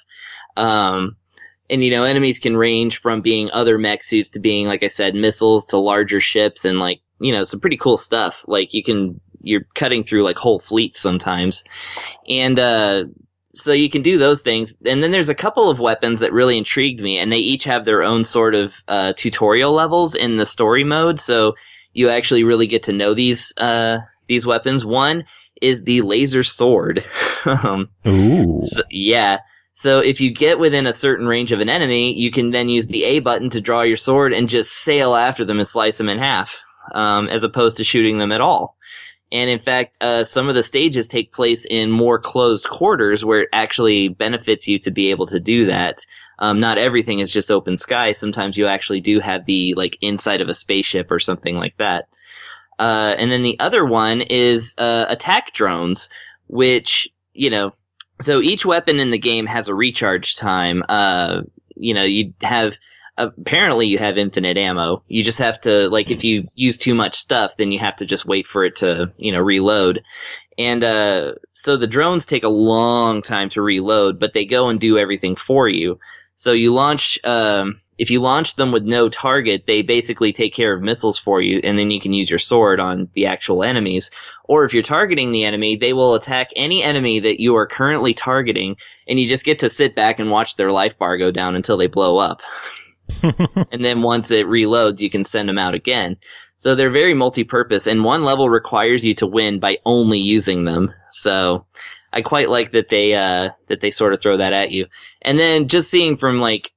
And, enemies can range from being other mech suits to being, like I said, missiles to larger ships and, some pretty cool stuff. You're cutting through, whole fleets sometimes. And, so you can do those things. And then there's a couple of weapons that really intrigued me, and they each have their own sort of, tutorial levels in the story mode. So you actually really get to know these weapons. One is the laser sword. Ooh. So, yeah. So if you get within a certain range of an enemy, you can then use the A button to draw your sword and just sail after them and slice them in half, as opposed to shooting them at all. And in fact, some of the stages take place in more closed quarters where it actually benefits you to be able to do that. Not everything is just open sky. Sometimes you actually do have the inside of a spaceship or something like that. And then the other one is attack drones, which, so each weapon in the game has a recharge time. Apparently you have infinite ammo. You just have to, if you use too much stuff, then you have to just wait for it to, reload. And, so the drones take a long time to reload, but they go and do everything for you. So you launch, if you launch them with no target, they basically take care of missiles for you, and then you can use your sword on the actual enemies. Or if you're targeting the enemy, they will attack any enemy that you are currently targeting, and you just get to sit back and watch their life bar go down until they blow up. And then once it reloads, you can send them out again. So they're very multi-purpose, and one level requires you to win by only using them. So I quite like that they sort of throw that at you. And then just seeing from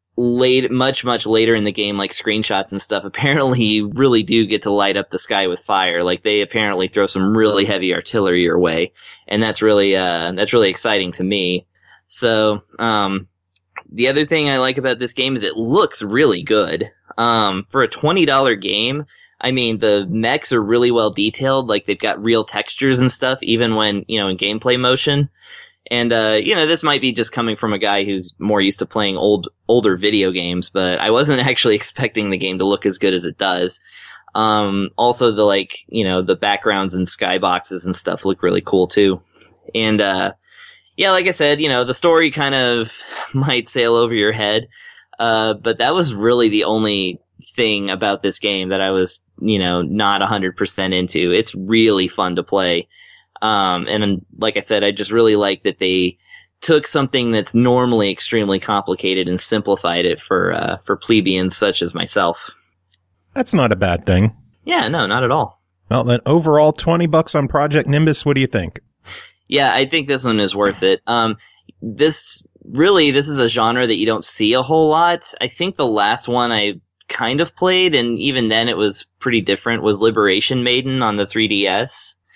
much later in the game, screenshots and stuff, apparently you really do get to light up the sky with fire. They apparently throw some really heavy artillery your way, and that's really exciting to me. So, the other thing I like about this game is it looks really good. For a $20 game, I mean, the mechs are really well detailed. They've got real textures and stuff, even when, in gameplay motion. And, this might be just coming from a guy who's more used to playing older video games, but I wasn't actually expecting the game to look as good as it does. Also the backgrounds and skyboxes and stuff look really cool too. And, yeah, like I said, the story kind of might sail over your head. But that was really the only thing about this game that I was, not 100% into. It's really fun to play. And like I said, I just really like that they took something that's normally extremely complicated and simplified it for plebeians such as myself. That's not a bad thing. Yeah, no, not at all. Well, then overall $20 on Project Nimbus. What do you think? Yeah, I think this one is worth it. This is a genre that you don't see a whole lot. I think the last one I kind of played, and even then it was pretty different, was Liberation Maiden on the 3DS.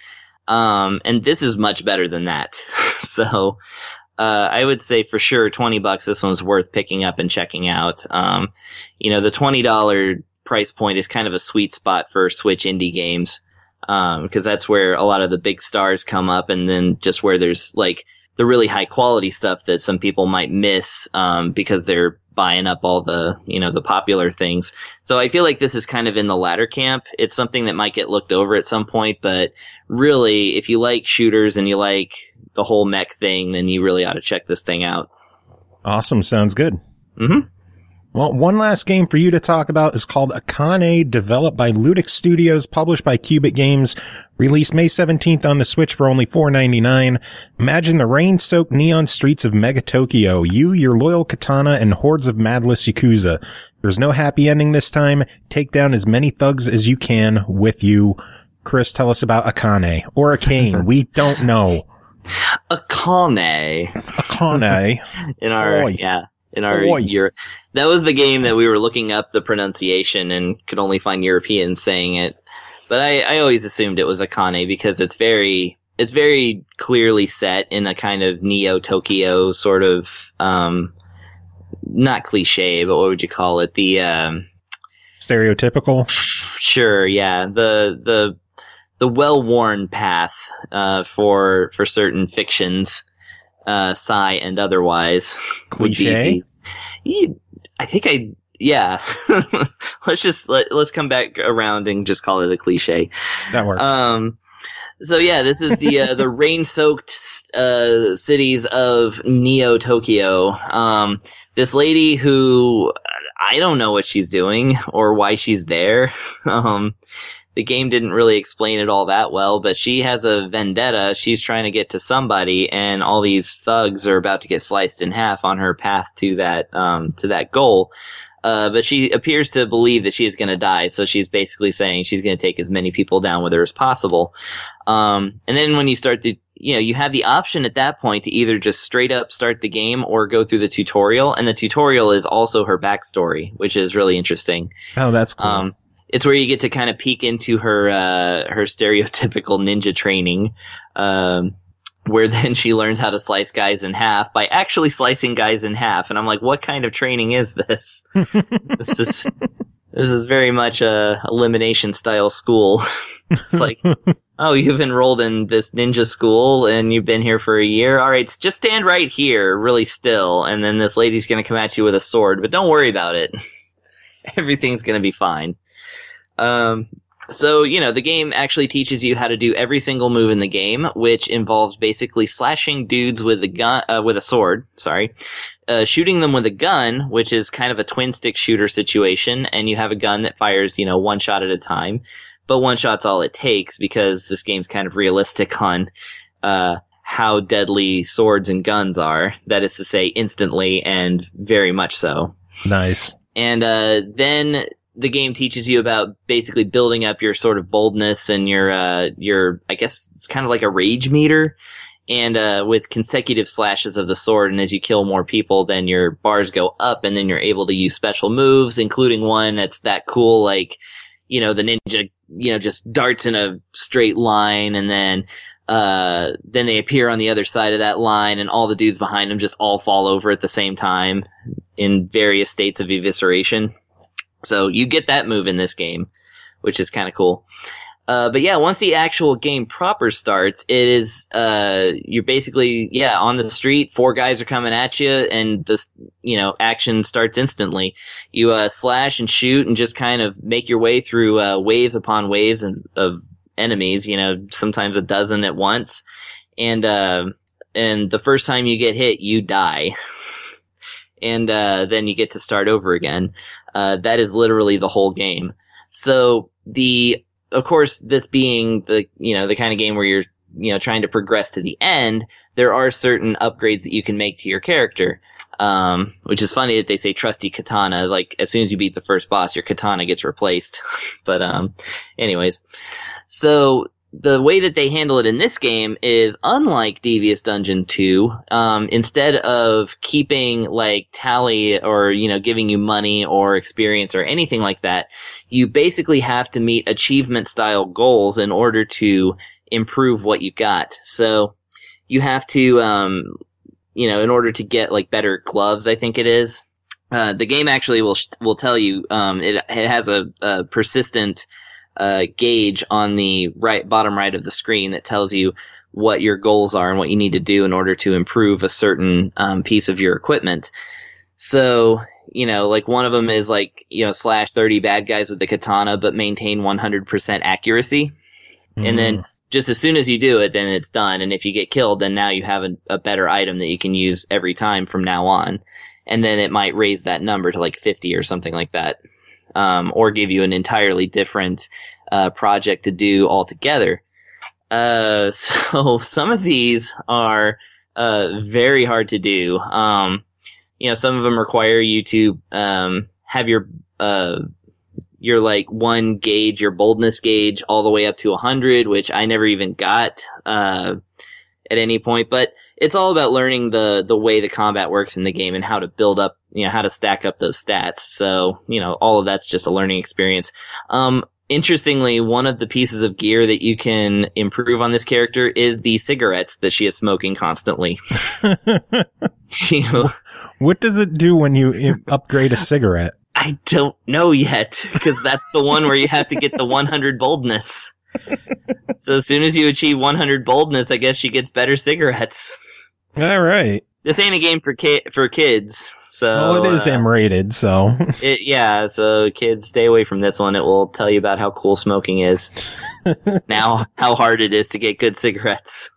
And this is much better than that. So I would say for sure $20 this one's worth picking up and checking out. The $20 price point is kind of a sweet spot for Switch indie games, because that's where a lot of the big stars come up, and then just where there's like the really high quality stuff that some people might miss because they're buying up all the the popular things. So I feel like this is kind of in the latter camp. It's something that might get looked over at some point, but really, if you like shooters and you like the whole mech thing, then you really ought to check this thing out. Awesome. Sounds good. Mm-hmm. Well, one last game for you to talk about is called Akane, developed by Ludic Studios, published by Cubit Games, released May 17th on the Switch for only $4.99. Imagine the rain-soaked neon streets of Mega Tokyo, you, your loyal katana, and hordes of madless Yakuza. There's no happy ending this time. Take down as many thugs as you can with you. Chris, tell us about Akane. Or Akane. We don't know. Akane. In our, Oy. in our Europe. That was the game that we were looking up the pronunciation and could only find Europeans saying it. But I always assumed it was Akane because it's very clearly set in a kind of Neo Tokyo sort of, not cliche, but what would you call it? The, stereotypical. Sure. Yeah. The well-worn path, for certain fictions, sci and otherwise. Cliche? Yeah. let's come back around and just call it a cliche. That works. So yeah, this is the rain-soaked, cities of Neo Tokyo. This lady who, I don't know what she's doing or why she's there. The game didn't really explain it all that well, but she has a vendetta. She's trying to get to somebody, and all these thugs are about to get sliced in half on her path to that goal. But she appears to believe that she is going to die, so she's basically saying she's going to take as many people down with her as possible. And then when you start you have the option at that point to either just straight up start the game or go through the tutorial, and the tutorial is also her backstory, which is really interesting. Oh, that's cool. It's where you get to kind of peek into her stereotypical ninja training, where then she learns how to slice guys in half by actually slicing guys in half. And I'm like, what kind of training is this? This is very much a elimination style school. It's like, oh, you've enrolled in this ninja school and you've been here for a year. All right, just stand right here really still. And then this lady's going to come at you with a sword, but don't worry about it. Everything's going to be fine. So, the game actually teaches you how to do every single move in the game, which involves basically slashing dudes with a sword, shooting them with a gun, which is kind of a twin stick shooter situation, and you have a gun that fires, one shot at a time, but one shot's all it takes because this game's kind of realistic on, how deadly swords and guns are. That is to say, instantly and very much so. Nice. And, then the game teaches you about basically building up your sort of boldness and your, I guess it's kind of like a rage meter, and, with consecutive slashes of the sword. And as you kill more people, then your bars go up, and then you're able to use special moves, including one that's that cool, like, the ninja, just darts in a straight line, and then they appear on the other side of that line, and all the dudes behind them just all fall over at the same time in various states of evisceration. So you get that move in this game, which is kind of cool. But yeah, once the actual game proper starts, it is, you're basically, on the street, 4 guys are coming at you, and this, action starts instantly. You, slash and shoot and just kind of make your way through, waves upon waves of enemies, sometimes a dozen at once. And the first time you get hit, you die. And, then you get to start over again. That is literally the whole game. So of course, this being the kind of game where you're, trying to progress to the end, there are certain upgrades that you can make to your character. Which is funny that they say trusty katana, like as soon as you beat the first boss, your katana gets replaced. But, anyways. So, the way that they handle it in this game is unlike Devious Dungeon 2. Instead of keeping like tally or, giving you money or experience or anything like that, you basically have to meet achievement style goals in order to improve what you got. So you have to, in order to get like better gloves, I think it is. The game actually will tell you, it has a persistent, gauge on the bottom right of the screen that tells you what your goals are and what you need to do in order to improve a certain, piece of your equipment. So, like one of them is like, slash 30 bad guys with the katana, but maintain 100% accuracy. And then just as soon as you do it, then it's done. And if you get killed, then now you have a better item that you can use every time from now on. And then it might raise that number to like 50 or something like that. Or give you an entirely different, project to do altogether. So some of these are, very hard to do. Some of them require you to, have your like one gauge, your boldness gauge all the way up to 100, which I never even got, at any point, but it's all about learning the way the combat works in the game and how to build up, how to stack up those stats. So, all of that's just a learning experience. Interestingly, one of the pieces of gear that you can improve on this character is the cigarettes that she is smoking constantly. What does it do when you upgrade a cigarette? I don't know yet, because that's the one where you have to get the 100 boldness. So as soon as you achieve 100 boldness, I guess she gets better cigarettes. All right. This ain't a game for kids. So, well, it is M-rated, so. So kids, stay away from this one. It will tell you about how cool smoking is. Now, how hard it is to get good cigarettes.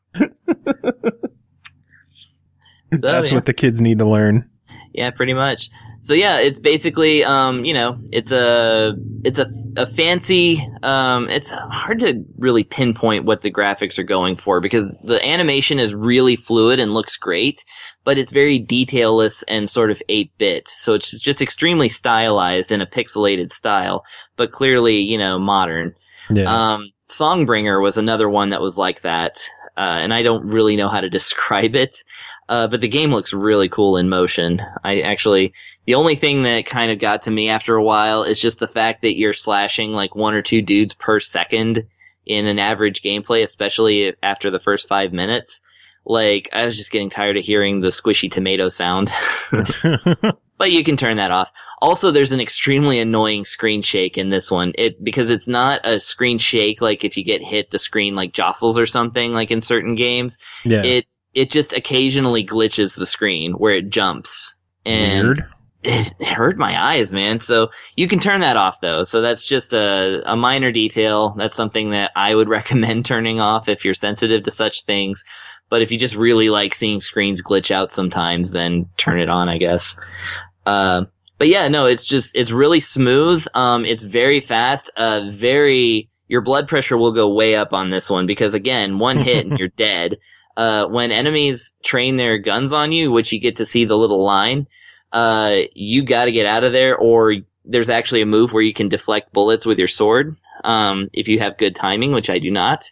That's what the kids need to learn. Yeah, pretty much. So yeah, it's basically, it's a fancy, it's hard to really pinpoint what the graphics are going for because the animation is really fluid and looks great, but it's very detailless and sort of 8-bit. So it's just extremely stylized in a pixelated style, but clearly, modern. Yeah. Songbringer was another one that was like that. And I don't really know how to describe it. But the game looks really cool in motion. The only thing that kind of got to me after a while is just the fact that you're slashing like 1 or 2 dudes per second in an average gameplay, especially after the first 5 minutes. Like, I was just getting tired of hearing the squishy tomato sound. But you can turn that off. Also, there's an extremely annoying screen shake in this one. Because it's not a screen shake like if you get hit, the screen like jostles or something like in certain games. Yeah. It just occasionally glitches the screen where it jumps. And weird. It hurt my eyes, man. So you can turn that off though. So that's just a minor detail. That's something that I would recommend turning off if you're sensitive to such things. But if you just really like seeing screens glitch out sometimes, then turn it on, I guess. But yeah, no, it's really smooth. It's very fast. Your blood pressure will go way up on this one because again, one hit and you're dead. When enemies train their guns on you, which you get to see the little line, you gotta get out of there, or there's actually a move where you can deflect bullets with your sword, if you have good timing, which I do not.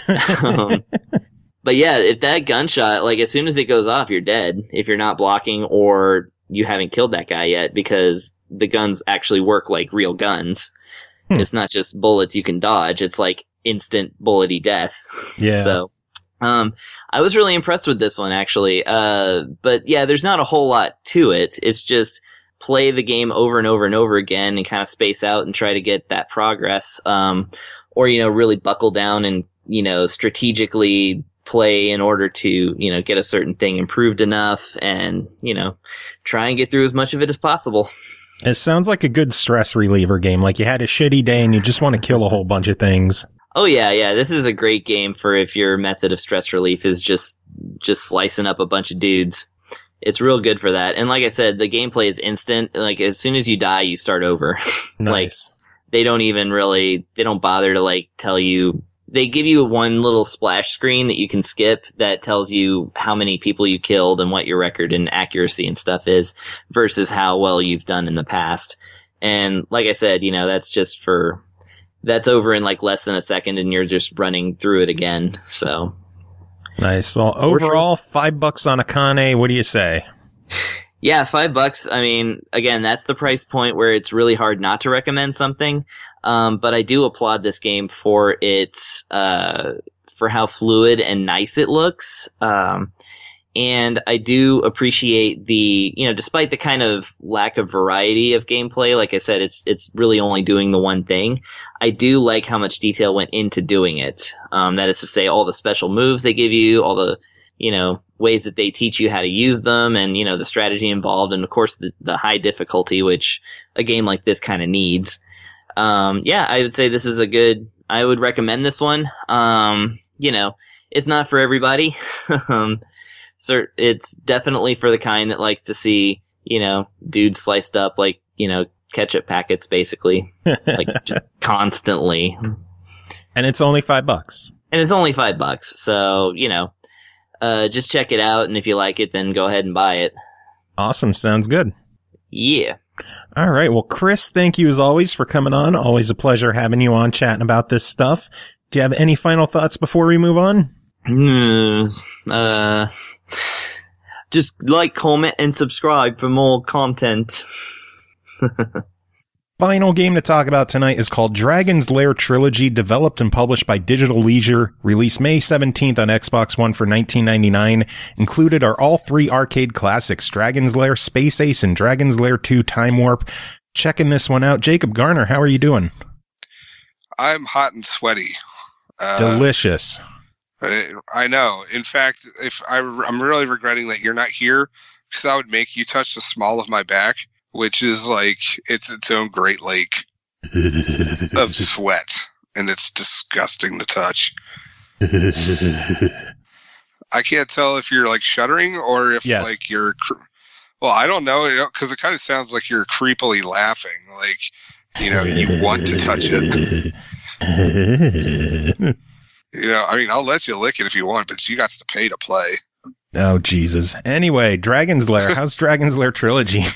But yeah, if that gunshot, like as soon as it goes off, you're dead if you're not blocking or you haven't killed that guy yet, because the guns actually work like real guns. It's not just bullets you can dodge. It's like instant bullety death. Yeah. So, I was really impressed with this one actually. But yeah, there's not a whole lot to it. It's just play the game over and over and over again and kind of space out and try to get that progress. Or, really buckle down and, strategically play in order to, get a certain thing improved enough and, try and get through as much of it as possible. It sounds like a good stress reliever game. Like you had a shitty day and you just want to kill a whole bunch of things. Oh yeah. This is a great game for if your method of stress relief is just slicing up a bunch of dudes. It's real good for that. And like I said, the gameplay is instant. Like as soon as you die, you start over. Nice. Like they don't bother to like tell you. They give you one little splash screen that you can skip that tells you how many people you killed and what your record and accuracy and stuff is versus how well you've done in the past. And like I said, that's over in like less than a second and you're just running through it again. So nice. Well, overall, $5 on Akane. What do you say? Yeah, $5. I mean, again, that's the price point where it's really hard not to recommend something. But I do applaud this game for its for how fluid and nice it looks. And I do appreciate despite the kind of lack of variety of gameplay, like I said, it's really only doing the one thing. I do like how much detail went into doing it. That is to say, all the special moves they give you, all the, ways that they teach you how to use them, and, the strategy involved, and of course the high difficulty, which a game like this kind of needs. I would say this is I would recommend this one. It's not for everybody. So it's definitely for the kind that likes to see, dudes sliced up like, ketchup packets, basically, like just constantly. And it's only $5. And it's only $5. So, just check it out. And if you like it, then go ahead and buy it. Awesome. Sounds good. Yeah. All right. Well, Chris, thank you as always for coming on. Always a pleasure having you on chatting about this stuff. Do you have any final thoughts before we move on? Just like, comment, and subscribe for more content. Final game to talk about tonight is called Dragon's Lair Trilogy, developed and published by Digital Leisure, released May 17th on Xbox One for $19.99. Included are all 3 arcade classics, Dragon's Lair, Space Ace, and Dragon's Lair 2 Time Warp. Checking this one out. Jacob Garner, how are you doing? I'm hot and sweaty. Delicious. I know. In fact, I'm really regretting that you're not here, because I would make you touch the small of my back, which is like it's its own Great Lake of sweat, and it's disgusting to touch. I can't tell if you're like shuddering or if like you're. Well, I don't know, because it kind of sounds like you're creepily laughing, like you want to touch it. I'll let you lick it if you want, but you got to pay to play. Oh, Jesus. Anyway, Dragon's Lair. How's Dragon's Lair Trilogy?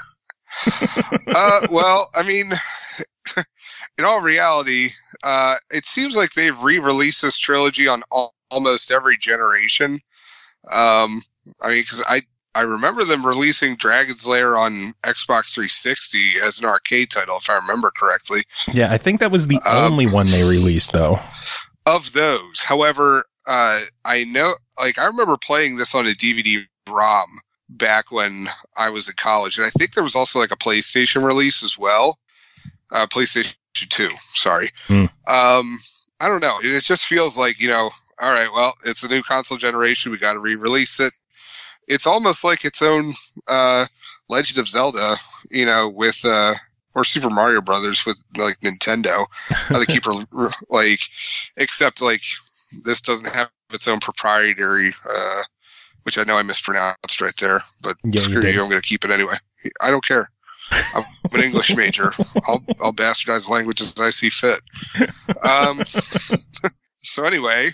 Well, in all reality, it seems like they've re-released this trilogy on almost every generation. Because I remember them releasing Dragon's Lair on Xbox 360 as an arcade title, if I remember correctly. Yeah, I think that was the only one they released, though. Of those, however, I know, I remember playing this on a DVD-ROM back when I was in college, and I think there was also like a PlayStation release as well. PlayStation 2, sorry. I don't know. It just feels like, all right, well, it's a new console generation. We got to re-release it. It's almost like its own Legend of Zelda, with or Super Mario Brothers with like Nintendo. How they keep except like this doesn't have its own proprietary, which I know I mispronounced right there, but screw you, I'm going to keep it anyway. I don't care. I'm an English major. I'll bastardize language as I see fit. So anyway,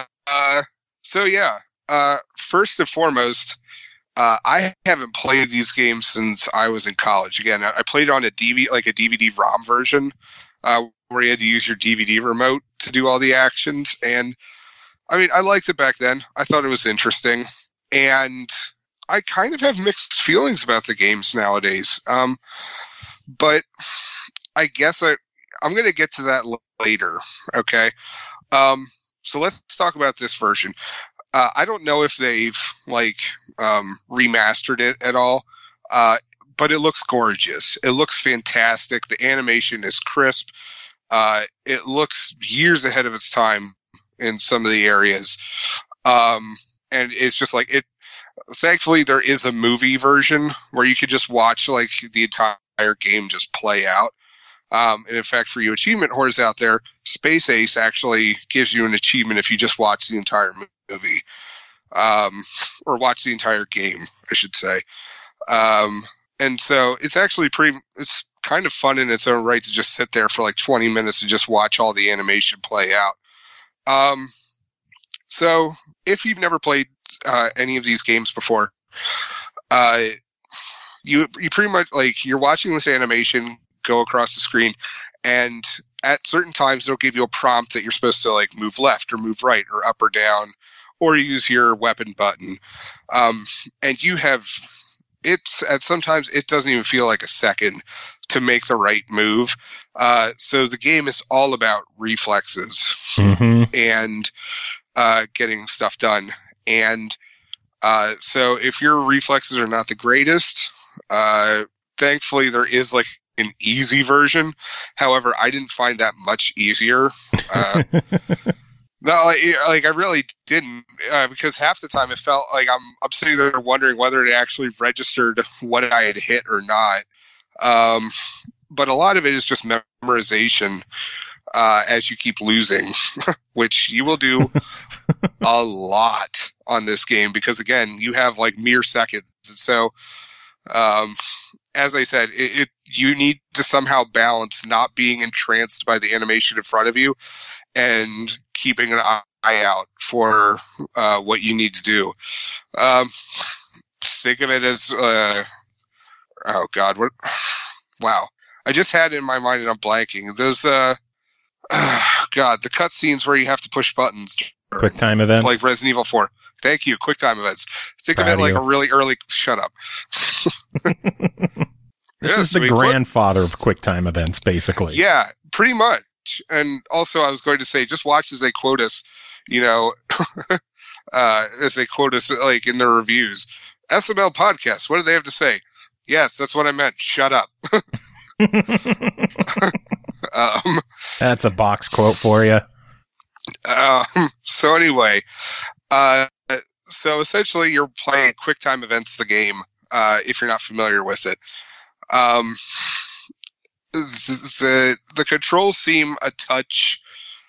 first and foremost, I haven't played these games since I was in college. Again, I played on a DVD-ROM version, where you had to use your DVD remote to do all the actions. And I liked it back then. I thought it was interesting. And I kind of have mixed feelings about the games nowadays. But I guess I'm going to get to that later. Okay. So let's talk about this version. I don't know if they've remastered it at all, but it looks gorgeous. It looks fantastic. The animation is crisp. It looks years ahead of its time in some of the areas. And it's just like it. Thankfully, there is a movie version where you could just watch like the entire game just play out. And in fact, for you achievement whores out there, Space Ace actually gives you an achievement if you just watch the entire movie, or watch the entire game, I should say. And so it's actually it's kind of fun in its own right to just sit there for like 20 minutes and just watch all the animation play out. So if you've never played any of these games before, you pretty much you're watching this animation go across the screen, and at certain times it'll give you a prompt that you're supposed to move left or move right or up or down or use your weapon button. And you have sometimes it doesn't even feel like a second to make the right move. So the game is all about reflexes. Mm-hmm. And getting stuff done. And so if your reflexes are not the greatest, thankfully there is like an easy version. However, I didn't find that much easier. No, like I really didn't, because half the time it felt like I'm sitting there wondering whether it actually registered what I had hit or not. But a lot of it is just memorization as you keep losing, which you will do a lot on this game because, again, you have like mere seconds. And so, as I said, you need to somehow balance not being entranced by the animation in front of you and keeping an eye out for what you need to do. Think of it as, oh God, what? Wow. I just had it in my mind and I'm blanking. Those, God, the cutscenes where you have to push buttons. QuickTime events? Like Resident Evil 4. Thank you, QuickTime events. Think of it like a really early, shut up. This is the grandfather of QuickTime events, basically. Yeah, pretty much. And also, I was going to say, just watch as they quote us, you know, as they quote us, like, in their reviews. SML podcast, what do they have to say? Yes, that's what I meant. Shut up. That's a box quote for you. So anyway, so essentially you're playing QuickTime events, the game, if you're not familiar with it. The controls seem a touch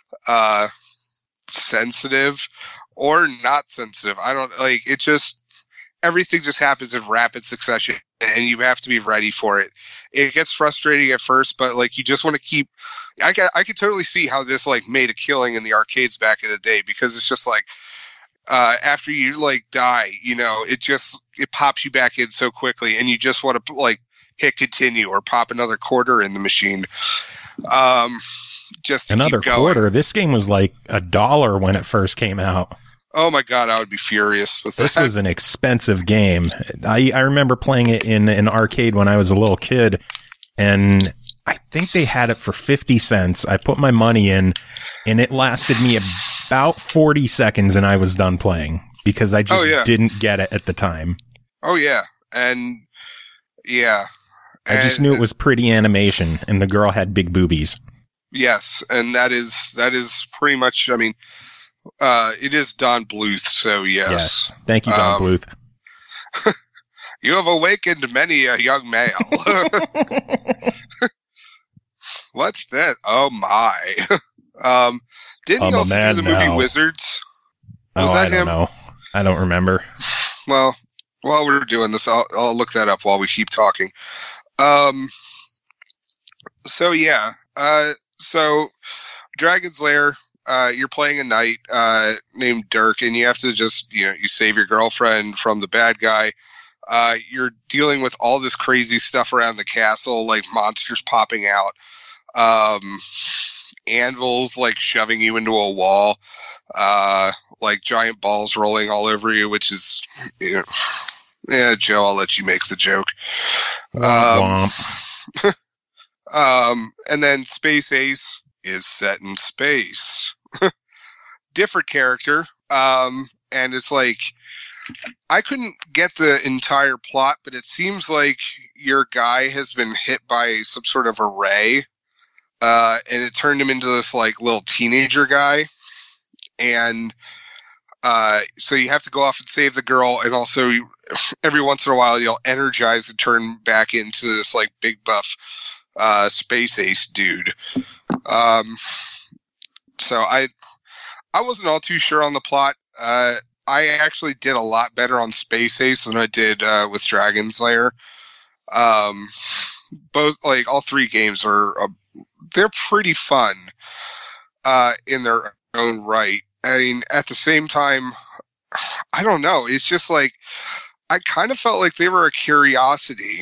sensitive or not sensitive. I don't like it. Just everything just happens in rapid succession, and you have to be ready for it. It gets frustrating at first, but like you just want to keep. I could totally see how this like made a killing in the arcades back in the day, because it's just like after you like die, you know, it pops you back in so quickly, and you just want to like hit continue or pop another quarter in the machine. Just to another keep going. Quarter. This game was like $1 when it first came out. Oh my God, I would be furious with this. This was an expensive game. I remember playing it in an arcade when I was a little kid, and I think they had it for 50 cents. I put my money in, and it lasted me about 40 seconds, and I was done playing because I just didn't get it at the time. Oh, yeah. And, yeah. I just knew it was pretty animation, and the girl had big boobies. Yes, and that is pretty much, I mean, it is Don Bluth, so yes. Thank you, Don Bluth. You have awakened many a young male. What's that? Oh my. Didn't he also do the movie Wizards? Was that I don't him? know. I don't remember. Well, while we're doing this, I'll look that up while we keep talking. So yeah. So Dragon's Lair, you're playing a knight named Dirk, and you have to just, you save your girlfriend from the bad guy. You're dealing with all this crazy stuff around the castle, like monsters popping out, anvils like shoving you into a wall, like giant balls rolling all over you, which is, yeah, Joe, I'll let you make the joke. Womp. And then Space Ace is set in space. Different character. And it's like, I couldn't get the entire plot, but it seems like your guy has been hit by some sort of a ray, and it turned him into this like little teenager guy. And so you have to go off and save the girl, and also every once in a while you'll energize and turn back into this like big buff Space Ace dude. So I wasn't all too sure on the plot. I actually did a lot better on Space Ace than I did with Dragon's Lair. Both, like, all three games are they're pretty fun in their own right. I mean, at the same time, I don't know. It's just like I kind of felt like they were a curiosity,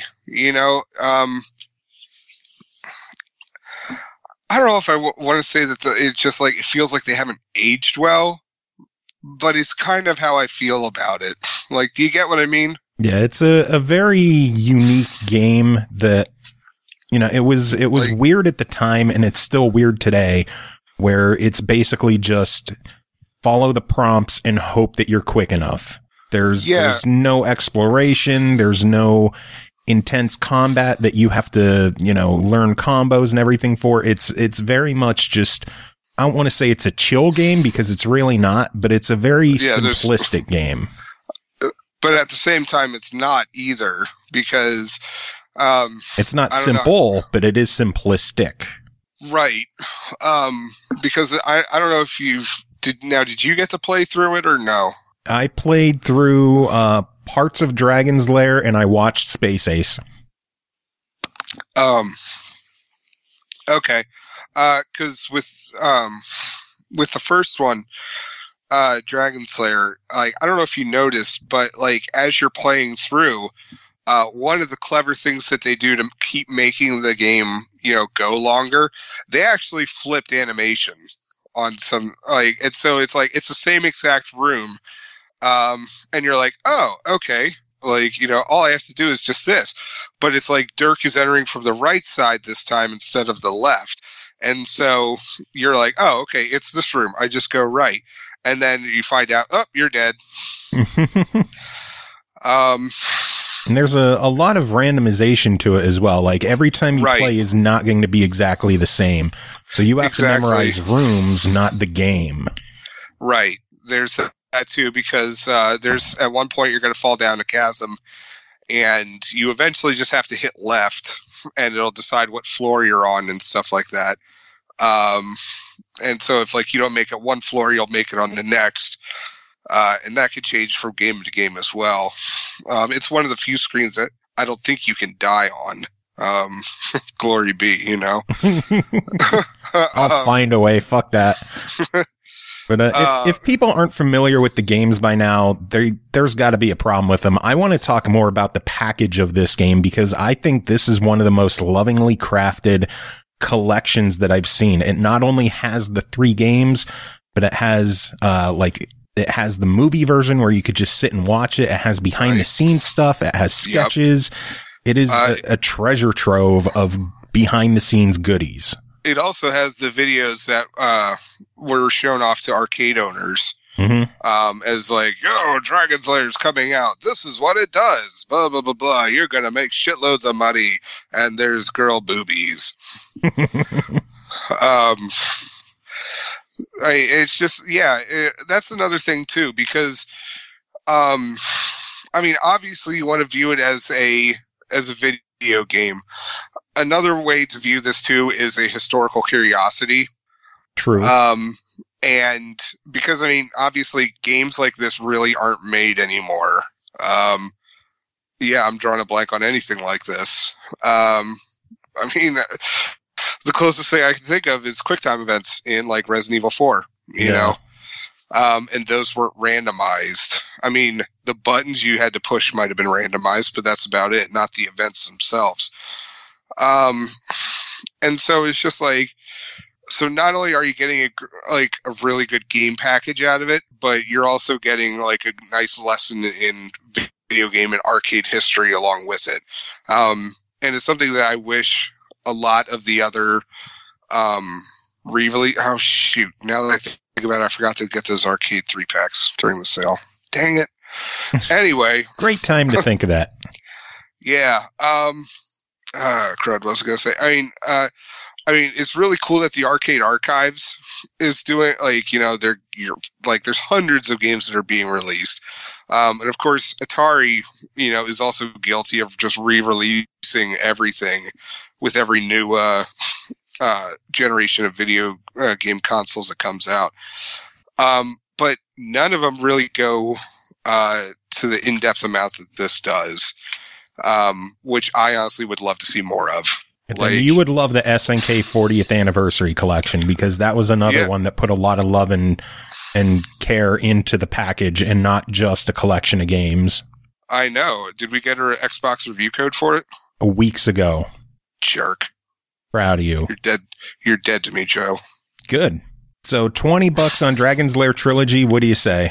I don't know if I want to say that it's just like it feels like they haven't aged well, but it's kind of how I feel about it. Like, do you get what I mean? Yeah, it's a very unique game that, it was like, weird at the time, and it's still weird today, where it's basically just follow the prompts and hope that you're quick enough. There's no exploration. There's no intense combat that you have to, learn combos and everything for. It's very much just, I don't want to say it's a chill game because it's really not, but it's a very simplistic game. But at the same time, it's not either because it's not simple, but it is simplistic. Right. Because I don't know if did you get to play through it or no? I played through parts of Dragon's Lair and I watched Space Ace. Okay. Because with the first one, Dragon's Lair, I don't know if you noticed, but as you're playing through, one of the clever things that they do to keep making the game, go longer, they actually flipped animation on some and so it's it's the same exact room. And you're like, oh, okay. All I have to do is just this. But it's Dirk is entering from the right side this time instead of the left. And so you're like, oh, okay, it's this room. I just go right. And then you find out, oh, you're dead. And there's a lot of randomization to it as well. Every time you play is not going to be exactly the same. So you have to memorize rooms, not the game. Right. There's that too, because there's at one point you're going to fall down a chasm and you eventually just have to hit left and it'll decide what floor you're on and stuff like that. And so if you don't make it one floor, you'll make it on the next. And that could change from game to game as well. It's one of the few screens that I don't think you can die on. Glory be, I'll find a way. Fuck that. But if people aren't familiar with the games by now, there's got to be a problem with them. I want to talk more about the package of this game because I think this is one of the most lovingly crafted collections that I've seen. It not only has the 3 games, but it has it has the movie version where you could just sit and watch it. It has behind the scenes stuff. It has sketches. Yep. It is a treasure trove of behind the scenes goodies. It also has the videos that were shown off to arcade owners as Dragon's Lair is coming out. This is what it does. Blah, blah, blah, blah. You're going to make shitloads of money. And there's girl boobies. It's just, that's another thing too, because, obviously you want to view it as a video game. Another way to view this too is a historical curiosity. True. And because obviously games like this really aren't made anymore. I'm drawing a blank on anything like this. The closest thing I can think of is QuickTime events in Resident Evil 4, you know? And those weren't randomized. The buttons you had to push might have been randomized, but that's about it, not the events themselves. And so it's just so not only are you getting a really good game package out of it, but you're also getting a nice lesson in video game and arcade history along with it. And it's something that I wish a lot of the other re-release. Oh shoot! Now that I think about it, I forgot to get those arcade 3-packs during the sale. Dang it! Anyway, great time to think of that. Yeah. Crud, what was I going to say? It's really cool that the Arcade Archives is doing there's hundreds of games that are being released. And of course, Atari, is also guilty of just re-releasing everything with every new generation of video game consoles that comes out. But none of them really go to the in-depth amount that this does, which I honestly would love to see more of. You would love the SNK 40th anniversary collection because that was another one that put a lot of love and care into the package and not just a collection of games. I know. Did we get our Xbox review code for it? Weeks ago. Jerk. Proud of you. You're dead to me, Joe. Good. So $20 on Dragon's Lair Trilogy. What do you say?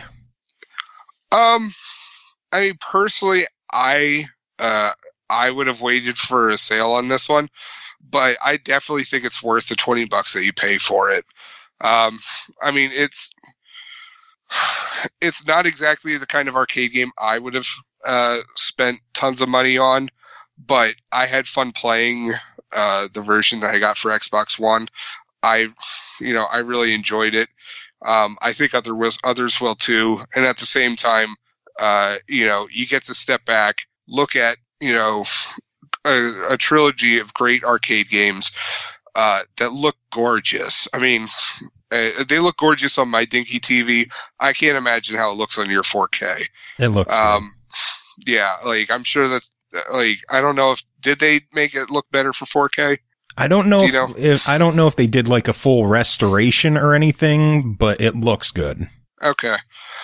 Personally, I would have waited for a sale on this one, but I definitely think it's worth the $20 that you pay for it. it's not exactly the kind of arcade game I would have spent tons of money on, but I had fun playing the version that I got for Xbox One. I really enjoyed it. I think others will too. And at the same time, you get to step back, look at, a trilogy of great arcade games that look gorgeous. I mean, they look gorgeous on my dinky TV. I can't imagine how it looks on your 4K. It looks good. Yeah, like I'm sure that, like, I don't know did they make it look better for 4K? I don't know I don't know if they did like a full restoration or anything, but it looks good. Okay.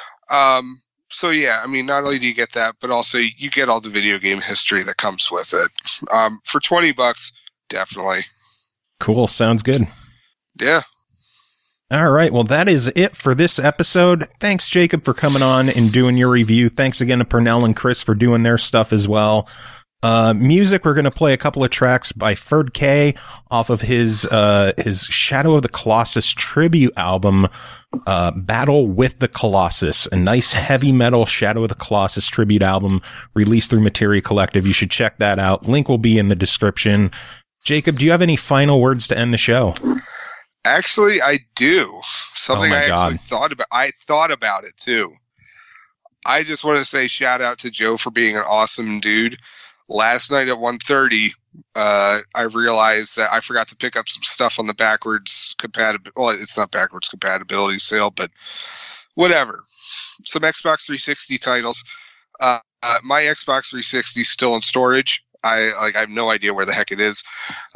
So yeah, I mean, not only do you get that, but also you get all the video game history that comes with it. For $20, definitely. Cool. Sounds good. Yeah. All right. Well, that is it for this episode. Thanks, Jacob, for coming on and doing your review. Thanks again to Pernell and Chris for doing their stuff as well. Music, we're going to play a couple of tracks by Ferd K off of his Shadow of the Colossus tribute album, Battle with the Colossus, a nice heavy metal Shadow of the Colossus tribute album released through Materia Collective. You should check that out. Link will be in the description. Jacob, do you have any final words to end the show? Actually, I do. Something I actually thought about. I thought about it too. I just want to say shout out to Joe for being an awesome dude. Last night at 1:30, I realized that I forgot to pick up some stuff on the backwards compatibility. Well, it's not backwards compatibility sale, but whatever. Some Xbox 360 titles. My Xbox 360 is still in storage. I have no idea where the heck it is.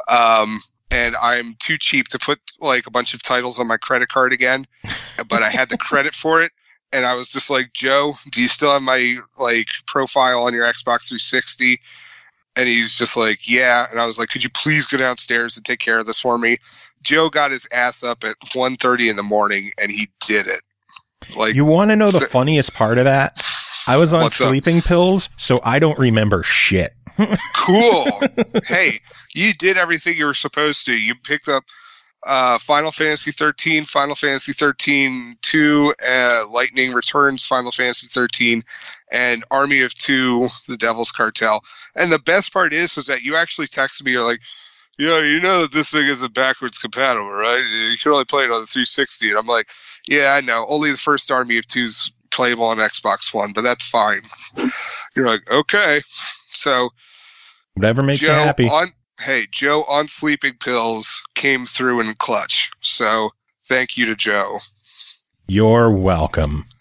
And I'm too cheap to put like a bunch of titles on my credit card again, but I had the credit for it. And I was just like, Joe, do you still have my like profile on your Xbox 360? And he's just like, yeah. And I was like, could you please go downstairs and take care of this for me? Joe got his ass up at 1:30 in the morning and he did it. Like, you want to know the funniest part of that? I was on sleeping pills, so I don't remember shit. Cool. Hey, you did everything you were supposed to. You picked up Final Fantasy 13, Final Fantasy 13 2, Lightning Returns, Final Fantasy 13, and Army of Two, The Devil's Cartel. And the best part is that you actually texted me. You're like, yeah, you know that this thing isn't backwards compatible, right? You can only play it on the 360. And I'm like, yeah, I know. Only the first Army of Two's playable on Xbox One, but that's fine. You're like, okay. So whatever makes you happy. Joe on sleeping pills came through in clutch. So thank you to Joe. You're welcome.